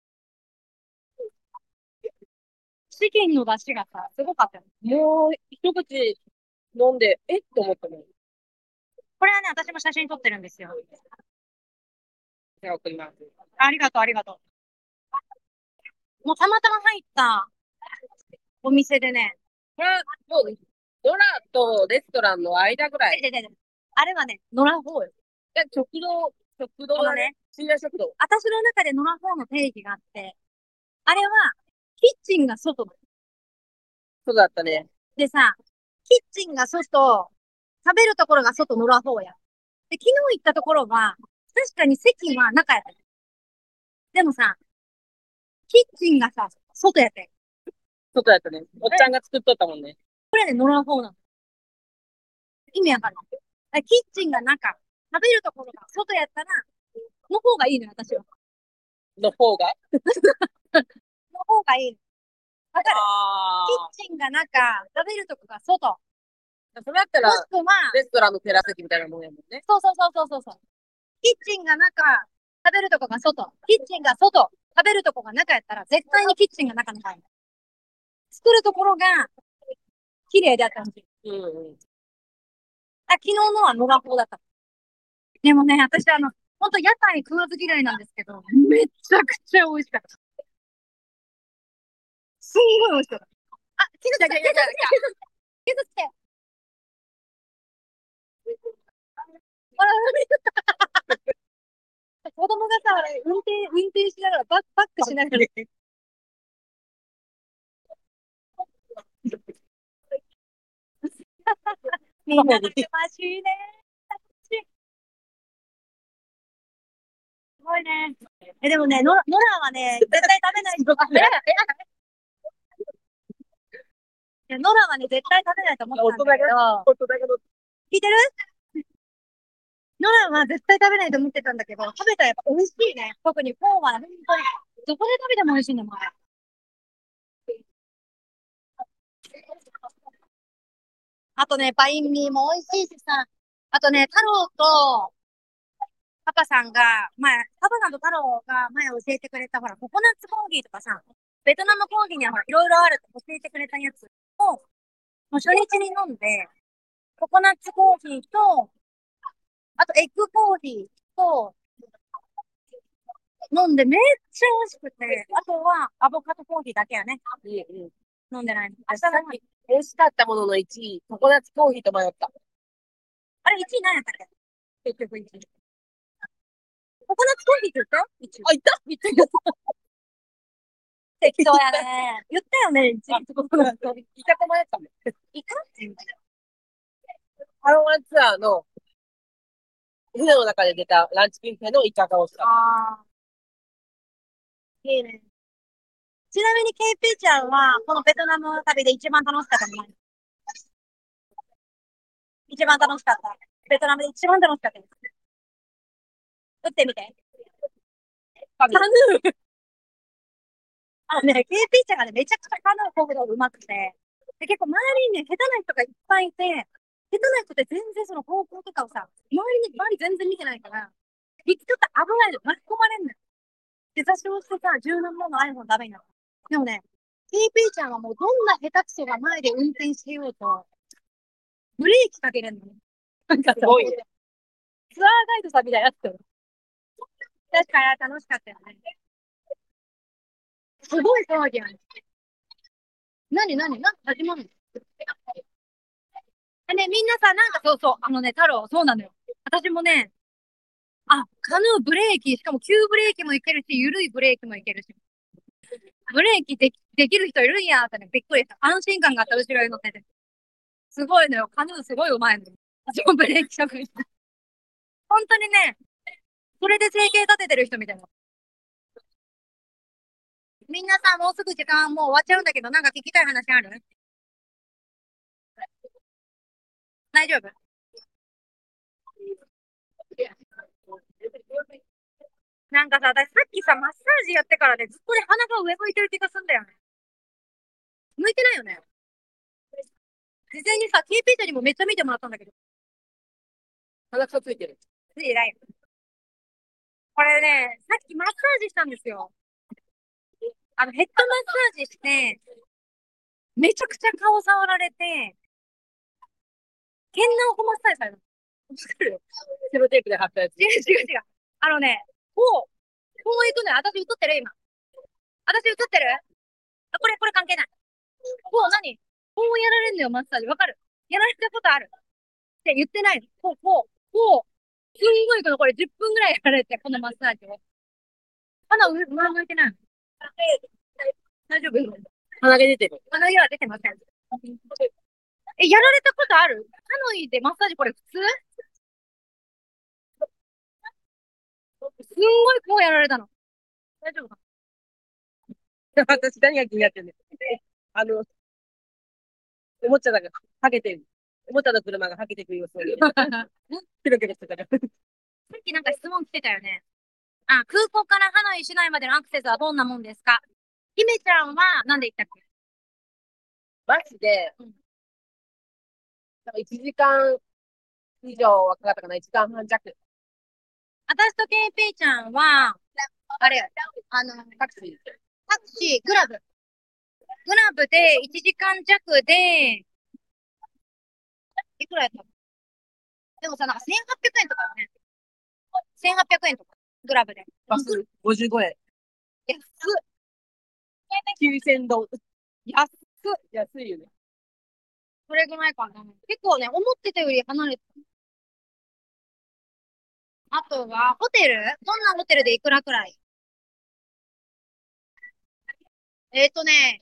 チキンの出汁がさ、すごかったよ。 もう、一口飲んで、えって思ったもん。 これはね、私も写真撮ってるんですよ。 じゃあ送ります。 ありがとう、ありがとう。もうたまたま入ったお店でね、 これは、もう、ドラとレストランの間ぐらい。 であれはね、野良フォーよ。 食堂だね。深夜食堂。 私の中で野良フォーの定義があって、あれは、キッチンが外そうだったね。 でさ、キッチンが外、食べるところが外野良フォーや。で、昨日行ったところは、確かに席は中やった。でもさ、キッチンがさ、外やって。 外だったね。おっちゃんが作っとったもんね。 これね、野良フォーなの。意味わかんない。だからキッチンが中、食べるところが外やったら、の方がいいのよ、私は。 の方が。 の方がいいの。わかる？ あキッチンが中、食べるとこが外。もあ。それだったら、 しくは、 レストランのテラス席みたいなもんやもんね。 そうそうそうそうそう。キッチンが中、食べるとこが外。キッチンが外、食べるとこが中やったら、絶対にキッチンが中に入る。作るところが、綺麗であってほしい。 うんうん。 昨日のは野良法だった。でもね、私本当屋台食わず嫌いなんですけど、めちゃくちゃ美味しかった。すんごい美味しかった。あ、傷つけ、傷つけ、傷つけ。あら、子供がさ、あれ運転しながらバックしながら。みんなたくましいね。 ごいね。でもね、ノラはね、絶対食べないと。ノラはね、絶対食べないと思ったんだけど、聞いてる？ノラは絶対食べないと思ってたんだけど、食べたらやっぱ美味しいね。特にフォーは本当に、どこで食べても美味しいんだもん。あとね、パインミーも美味しいしさ、あとね、太郎とパパさんが、パパさんと太郎が前教えてくれた、ほら、ココナッツコーヒーとかさ、ベトナムコーヒーにはほら、いろいろあるって教えてくれたやつを、もう初日に飲んで、ココナッツコーヒーと、あとエッグコーヒーと、飲んでめっちゃ美味しくて、あとはアボカドコーヒーだけやね。飲んでないの。明日さっき美味しかったものの1位、ココナッツコーヒーと迷った。 あれ1位何やったっけ？結局1位。ココナッツコーヒーって言った？ 1 位。あ、言った適当やね。言ったよね、1位。ココナッツコーヒー。 イカと迷ったもん。 いか？ ハローワンツアーの船の中で出たランチビュッフェのイカが美味しかっあー、いいね。ちなみに KP ちゃんは、このベトナム旅で一番楽しかったの何？一番楽しかった。ベトナムで一番楽しかったです。打ってみて。 た。 カヌー。KP ちゃんがね、めちゃくちゃカヌー漕ぐのが上手くて、で、結構周りにね、下手な人がいっぱいいて、下手な人って全然その方向とかをさ、周り全然見てないから、ちょっと危ないの、巻き込まれんのよ。で、座礁してさ、柔軟なの iPhone ダメになった。でもね、KP ちゃんはもうどんな下手くそが前で運転してようと、ブレーキかけれんのね。なんかさ、 すごいね。 ツアーガイドさんみたいなやつよ。確かに楽しかったよね。すごい騒ぎやね。何始まるの？ね、みんなさ、なんかそうそう、太郎、そうなのよ。私もね、カヌーブレーキ、しかも急ブレーキもいけるし、緩いブレーキもいけるし、ブレーキできる人いるんやってね、びっくりした。安心感があった後ろに乗ってて。すごいのよ。カヌーすごい上手いのよ。私もブレーキ職人。本当にね、それで生計立ててる人みたいな。みんなさ、もうすぐ時間もう終わっちゃうんだけど、なんか聞きたい話ある？大丈夫？なんかさ、私さっきさ、マッサージやってからでずっとね、鼻が上向いてる気がすんだよね。向いてないよね。事前にさ、KP ちゃんにもめっちゃ見てもらったんだけど。 鼻くそついてる。 つい偉い。これね、さっきマッサージしたんですよ。ヘッドマッサージして、めちゃくちゃ顔触られて、ケンナオコマッサージされたの。わかる？ セロテープで貼ったやつ。 違う違う違う。こう行くのよ。私映ってる今。私映ってる？これ関係ない。こうやられんのよ、マッサージ。わかる？やられたことある？って言ってないの。こう。すんごいこれ10分ぐらいやられて、このマッサージを。上向いてないの？大丈夫？ 鼻毛出てる。 鼻毛は出てません。やられたことある？ハノイでマッサージこれ普通？すんごいこうやられたの。大丈夫か？ 私何が気になってんねん。あの、おもちゃだが、はけてる。おもちゃの車がはけてくる様子を見て、キロキロしてたから。 さっきなんか質問来てたよね。空港からハノイ市内までのアクセスはどんなもんですか？姫ちゃんは、なんで行ったっけ？ マジで、 うん。 多分1時間以上はかかったかな、1時間半弱。 私と KP ちゃんは、あれ、 タクシー。 タクシー、グラブで1時間弱で、いくらやったの？でもさ、なんか1800円とかよね。1800円とか、グラブで。 バス55円。 安っ。 9000ドン。 安っ。 安いよね。 それぐらいかな。結構ね、思ってたより離れてた。あとは、ホテルどんなホテルでいくらくらい？ね、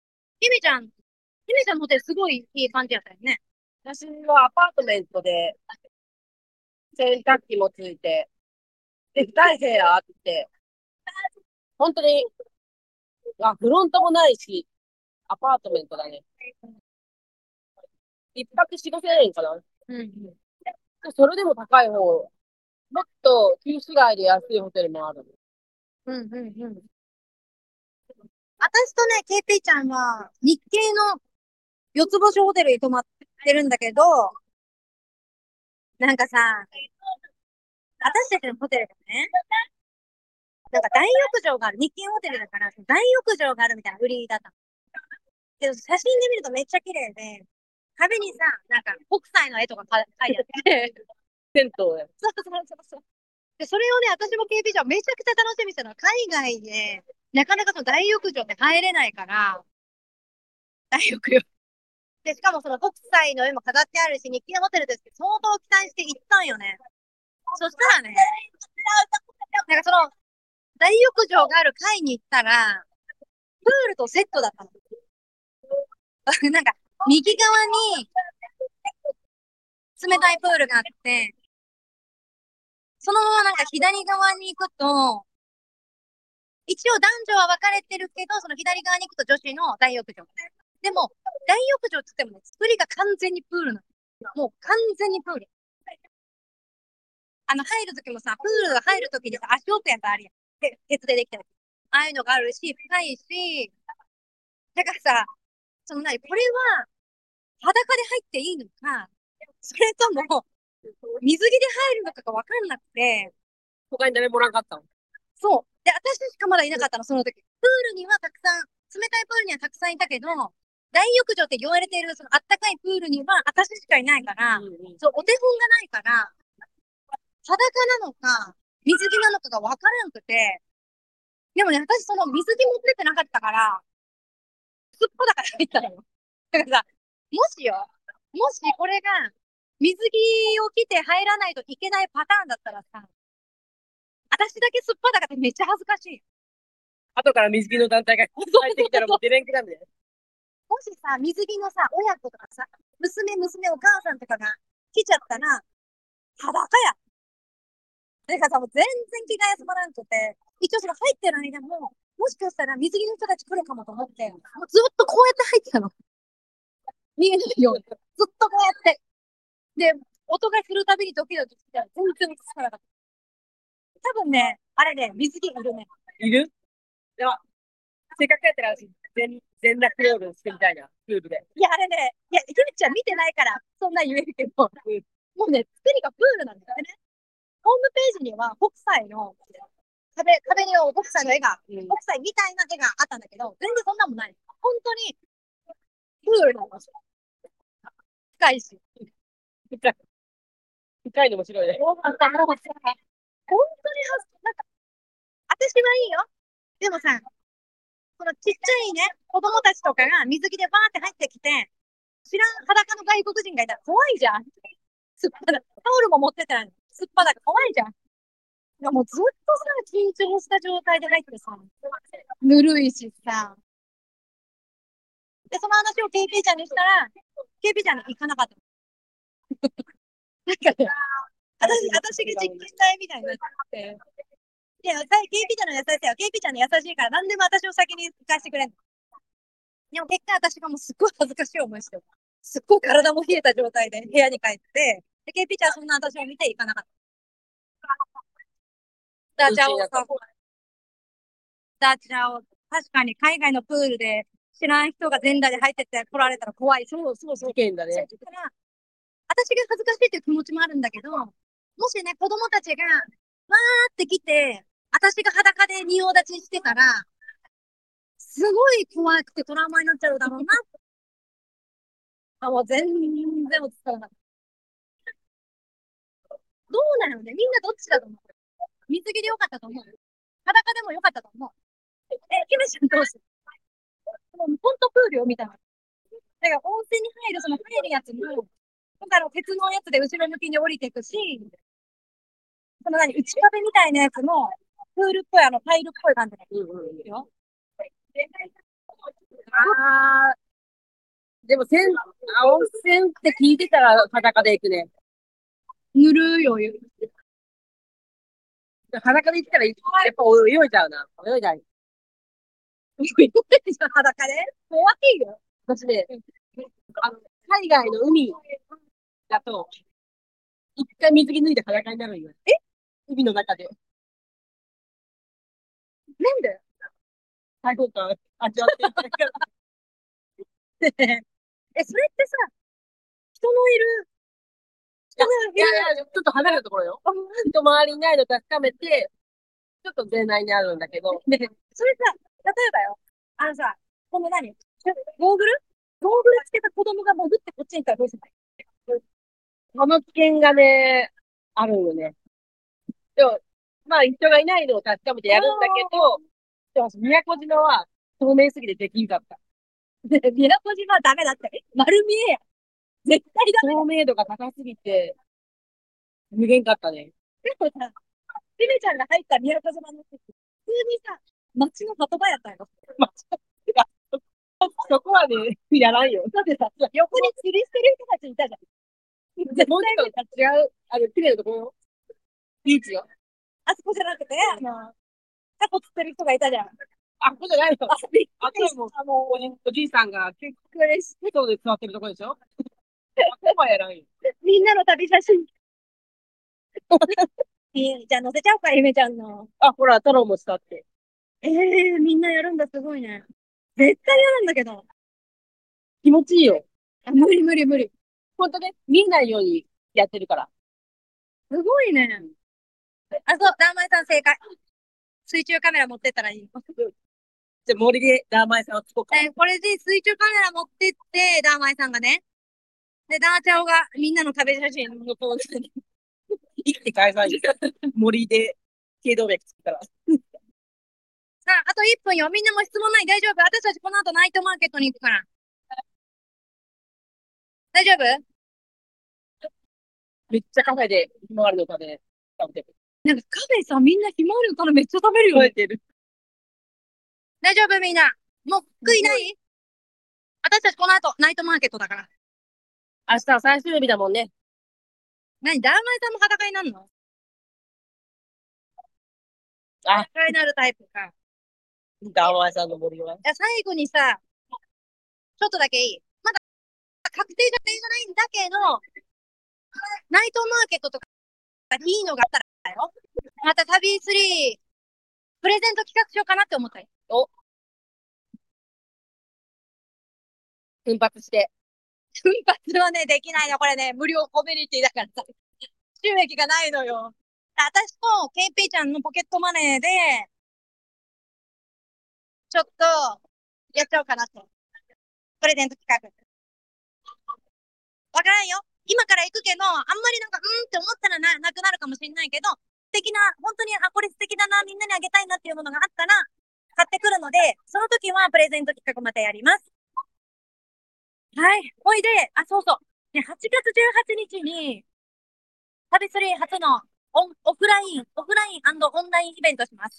ひめちゃんのホテルすごいいい感じやったよね。 私はアパートメントで洗濯機もついて、 で、二人せやって言って、本当に、フロントもないし、アパートメントだね。一泊四五千円かな。 うんうん。 それでも高い方。もっと旧市街で安いホテルもある。 うんうんうん。私とね、KP ちゃんは、日系の四つ星ホテルに泊まってるんだけど、なんかさ、私たちのホテルがね、なんか大浴場がある。日系ホテルだから、大浴場があるみたいな売りだった。けど、写真で見るとめっちゃ綺麗で、壁にさ、なんか北斎の絵とか描いてあって、 銭湯で。 そうそうそうそう。で、それをね、私も KP ちゃんめちゃくちゃ楽しみにしてたの。海外で、なかなかその大浴場って入れないから、大浴場。で、しかもその北斎の絵も飾ってあるし、日系ホテルですけど、相当期待して行ったんよね。そしたらね、なんかその、大浴場がある階に行ったら、プールとセットだったの。なんか、右側に冷たいプールがあって、そのままなんか左側に行くと、一応男女は分かれてるけど、その左側に行くと女子の大浴場。でも、大浴場って言ってもね、作りが完全にプールなの。もう完全にプール。入るときもさ、プール入るときにさ、足音やつあるやん。鉄でできたやつ。ああいうのがあるし、深いし、だからさ、これは裸で入っていいのか、それとも、水着で入るのかがわかんなくて、 他に誰もおらんかったの。 そう。で、私しかまだいなかったの、その時。プールにはたくさん、冷たいプールにはたくさんいたけど、大浴場って言われている、そのあったかいプールには私しかいないから、そう、お手本がないから、裸なのか、水着なのかがわからんくて、でもね、私その水着持ってってなかったから、すっぱだから入ったのよ。だからさ、もしこれが、水着を着て入らないといけないパターンだったらさ、私だけすっぱだかってめっちゃ恥ずかしい。 後から水着の団体が入ってきたらもう出れんくなるね。 もしさ、水着のさ、親子とかさ、娘、お母さんとかが来ちゃったら、裸や。だからさ、もう全然着替えすまらんくて、一応その入ってる間も、もしかしたら水着の人たち来るかもと思って、もうずっとこうやって入ってたの。見えないように。ずっとこうやって。で、音がするたびにドキドキしてたら全然映さなかった。多分ね、あれね、水着いるね。 いる。では、せっかくやったら、全裸クロールしてみたいな、プールで。 いや、あれね、いや、ひめちゃん見てないから、そんな言えるけど、もうね、作りがプールなんだよね。ホームページには北斎の壁に北斎の絵が、北斎みたいな絵があったんだけど、全然そんなもんない。本当にプールなんですよ。深いし。 深い。深いの面白いね。 本当になんか、私はいいよ。でもさ、このちっちゃいね、子供たちとかが水着でバーって入ってきて、知らん裸の外国人がいたら怖いじゃん。すっぱだ。タオルも持ってたら、すっぱだか怖いじゃん。いやもうずっとさ、緊張した状態で入ってさ、ぬるいしさ。で、その話を KP ちゃんにしたら、KP ちゃんに行かなかった。なんかね、私が実験台みたいになって、いや、KP ちゃんの優しさよ。KP ちゃんの優しいから、何でも私を先に行かしてくれんの。でも結果私がもうすっごい恥ずかしい思いして、すっごい体も冷えた状態で部屋に帰って、で、KP ちゃんはそんな私を見て行かなかった。ダチャオさ、ダチャオ、確かに海外のプールで知らん人が全裸で入ってって来られたら怖い。そうそうそう。 事件だね。 だから、私が恥ずかしいっていう気持ちもあるんだけど、もしね、子供たちが、わーって来て、私が裸で仁王立ちしてたら、すごい怖くてトラウマになっちゃうだろうな。あ、もう全然落ち着かなかった。どうなのね、みんなどっちだと思う？水着でよかったと思う？裸でもよかったと思う？キムちゃんどうして？もうほんとプールよ、みたいな。だから温泉に入る、その入るやつも、今回の鉄のやつで後ろ向きに降りていくし、その内壁みたいなやつも、プールっぽい、タイルっぽい感じで。よ。 あでも、温泉って聞いてたら裸で行くね。 ぬるいお湯。 裸で行ったら、やっぱ泳いじゃうな。泳いじゃう。 裸で怖いよ。 私ね、海外の海だと、一回水着脱いで裸になるんよ。海の中で。 なんで最高感味わっていたいから。 それってさ、人のいる、人がいいやる。 いや、ちょっと離れたところよ。人周りにないの確かめて、ちょっと全内にあるんだけど。 ね、それさ、例えばよ、さ、このゴーグルつけた子供が潜ってこっちに行ったらどうするの？ その危険がね、あるよね。でも、まあ、人がいないのを確かめてやるんだけど、でも、宮古島は透明すぎてできんかった。 宮古島はダメだって。丸見えや。絶対ダメ。 透明度が高すぎて、無限かったね。 でもさ、ひめちゃんが入った宮古島の時、普通にさ、街の言葉やったよ。 まあ、そこはね、やらんよ。 だってさ、横に釣りしてる人たちいたじゃん。絶対もうちょっと違う、綺麗なところよ。ビーチよ。 あそこじゃなくて、タコ釣ってる人がいたじゃん。 あ、ここじゃないよ。 びっあくりしとはもう、 た、もおじいさんが結う。嬉しい。 構で座ってるところでしょ。あそこはやらんよ。 みんなの旅写真。じゃあ載せちゃおうか、ひめちゃんの。 あ、ほら、太郎もしたって。 みんなやるんだ、すごいね。絶対嫌なんだけど。 気持ちいいよ。 無理無理無理。 ほんとね、見えないようにやってるから。 すごいね。そう、ダーマイさん正解。水中カメラ持ってったらいい。 じゃあ森でダーマイさんをつこうか。 これで水中カメラ持ってって、ダーマイさんがね。で、ダーチャオがみんなの旅写真のポーズに。 生きて返さんよ。森で頸動脈つけたら。 あと1分よ。みんなも質問ない？大丈夫？私たちこの後ナイトマーケットに行くから。大丈夫？ めっちゃカフェでひまわりの食べてる。 なんかカフェさ、みんなひまわりの種めっちゃ食べるよね。 食べてる。 大丈夫みんな。もう悔いない？私たちこの後ナイトマーケットだから。 明日は最終日だもんね。 何？ダーマイさんも裸になるの？ あ、 裸になるタイプか。 ダーマイさんの森は。 最後にさ、ちょっとだけいい？まだ確定じゃないんだけど、ナイトマーケットとかいいのがあったらよ。また旅3、プレゼント企画しようかなって思ったよ。 お、奮発して。 奮発はね、できないの。これね、無料コミュニティだからさ。収益がないのよ。私と KP ちゃんのポケットマネーで、ちょっと、やっちゃおうかなと。プレゼント企画。わからんよ。今から行くけど、あんまりなんか、って思ったらなくなるかもしれないけど、素敵な、本当に、これ素敵だな、みんなにあげたいなっていうものがあったら、買ってくるので、その時はプレゼント企画またやります。はい。ほいで、そうそう。ね、8月18日に、旅スリー初のオフラインオンラインイベントします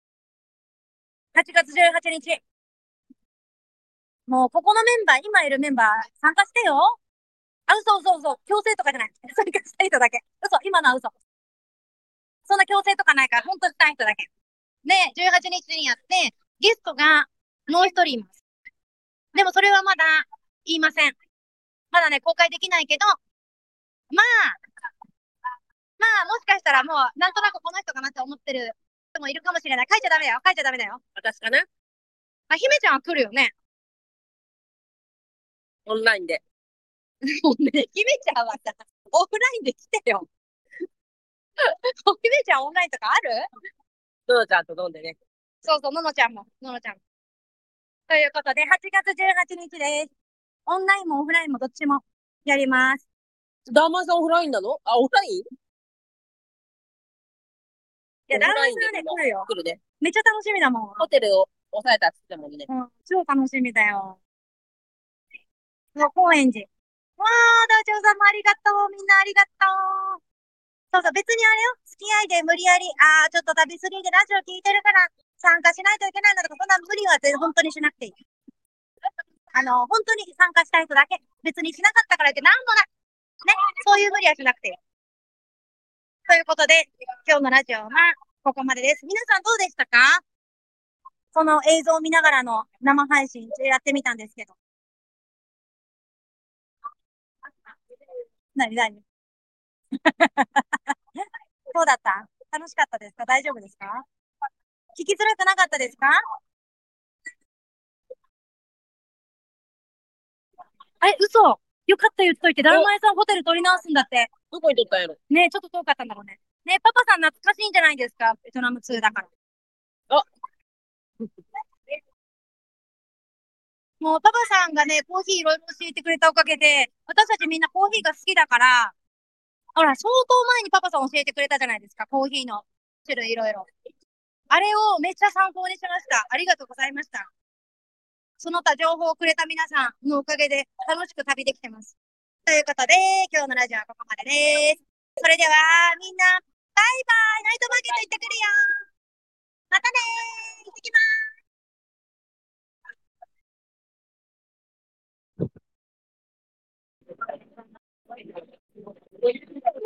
。8月18日。もう、ここのメンバー、今いるメンバー、参加してよ。嘘。強制とかじゃない。参加したい人だけ。嘘、今のは嘘。そんな強制とかないから、本当したい人だけ。で、18日にやって、ゲストがもう一人います。でもそれはまだ言いません。まだね、公開できないけど、まあ、もしかしたらもう、なんとなくこの人かなって思ってる人もいるかもしれない。書いちゃダメだよ。書いちゃダメだよ。 私かな。 姫ちゃんは来るよね。 オンラインで。 もうね、姫ちゃんはさ、オフラインで来てよ。姫ちゃんオンラインとかある？ ののちゃんと飲んでね。 そうそう、ののちゃんも。ということで、8月18日です。オンラインもオフラインもどっちもやります。 ダーマイさんオフラインなの？あ、オフライン？ いや、ダーマイさんはね、来るよ。 来るね。 めっちゃ楽しみだもん。 ホテルを抑えたって言ってたもんね。 超楽しみだよ。もう高円寺。わー、ダーチョウさんもありがとう。みんなありがとう。そうそう、別にあれよ。付き合いで無理やり、ちょっと旅スリーでラジオ聞いてるから参加しないといけないんだとか、そんな無理は本当にしなくていい。本当に参加したい人だけ。別にしなかったからってなんもない。ね、そういう無理はしなくていい。ということで、今日のラジオはここまでです。皆さんどうでしたか？その映像を見ながらの生配信やってみたんですけど。何どうだった？楽しかったですか？大丈夫ですか？聞きづらくなかったですか？嘘。よかった言っといて、だるお、 ま屋さんホテル取り直すんだって。 どこに撮ったんやろ？ ねえ、ちょっと遠かったんだろうね。ねえ、パパさん懐かしいんじゃないですか？ベトナム2だから。 あ、 もうパパさんがね、コーヒーいろいろ教えてくれたおかげで、私たちみんなコーヒーが好きだから、ほら、相当前にパパさん教えてくれたじゃないですか、コーヒーの種類いろいろ。あれをめっちゃ参考にしました。ありがとうございました。その他情報をくれた皆さんのおかげで楽しく旅できてます。ということで、今日のラジオはここまでです。それでは、みんな、バイバイ、ナイトマーケット行ってくるよ。またねー、行ってきます。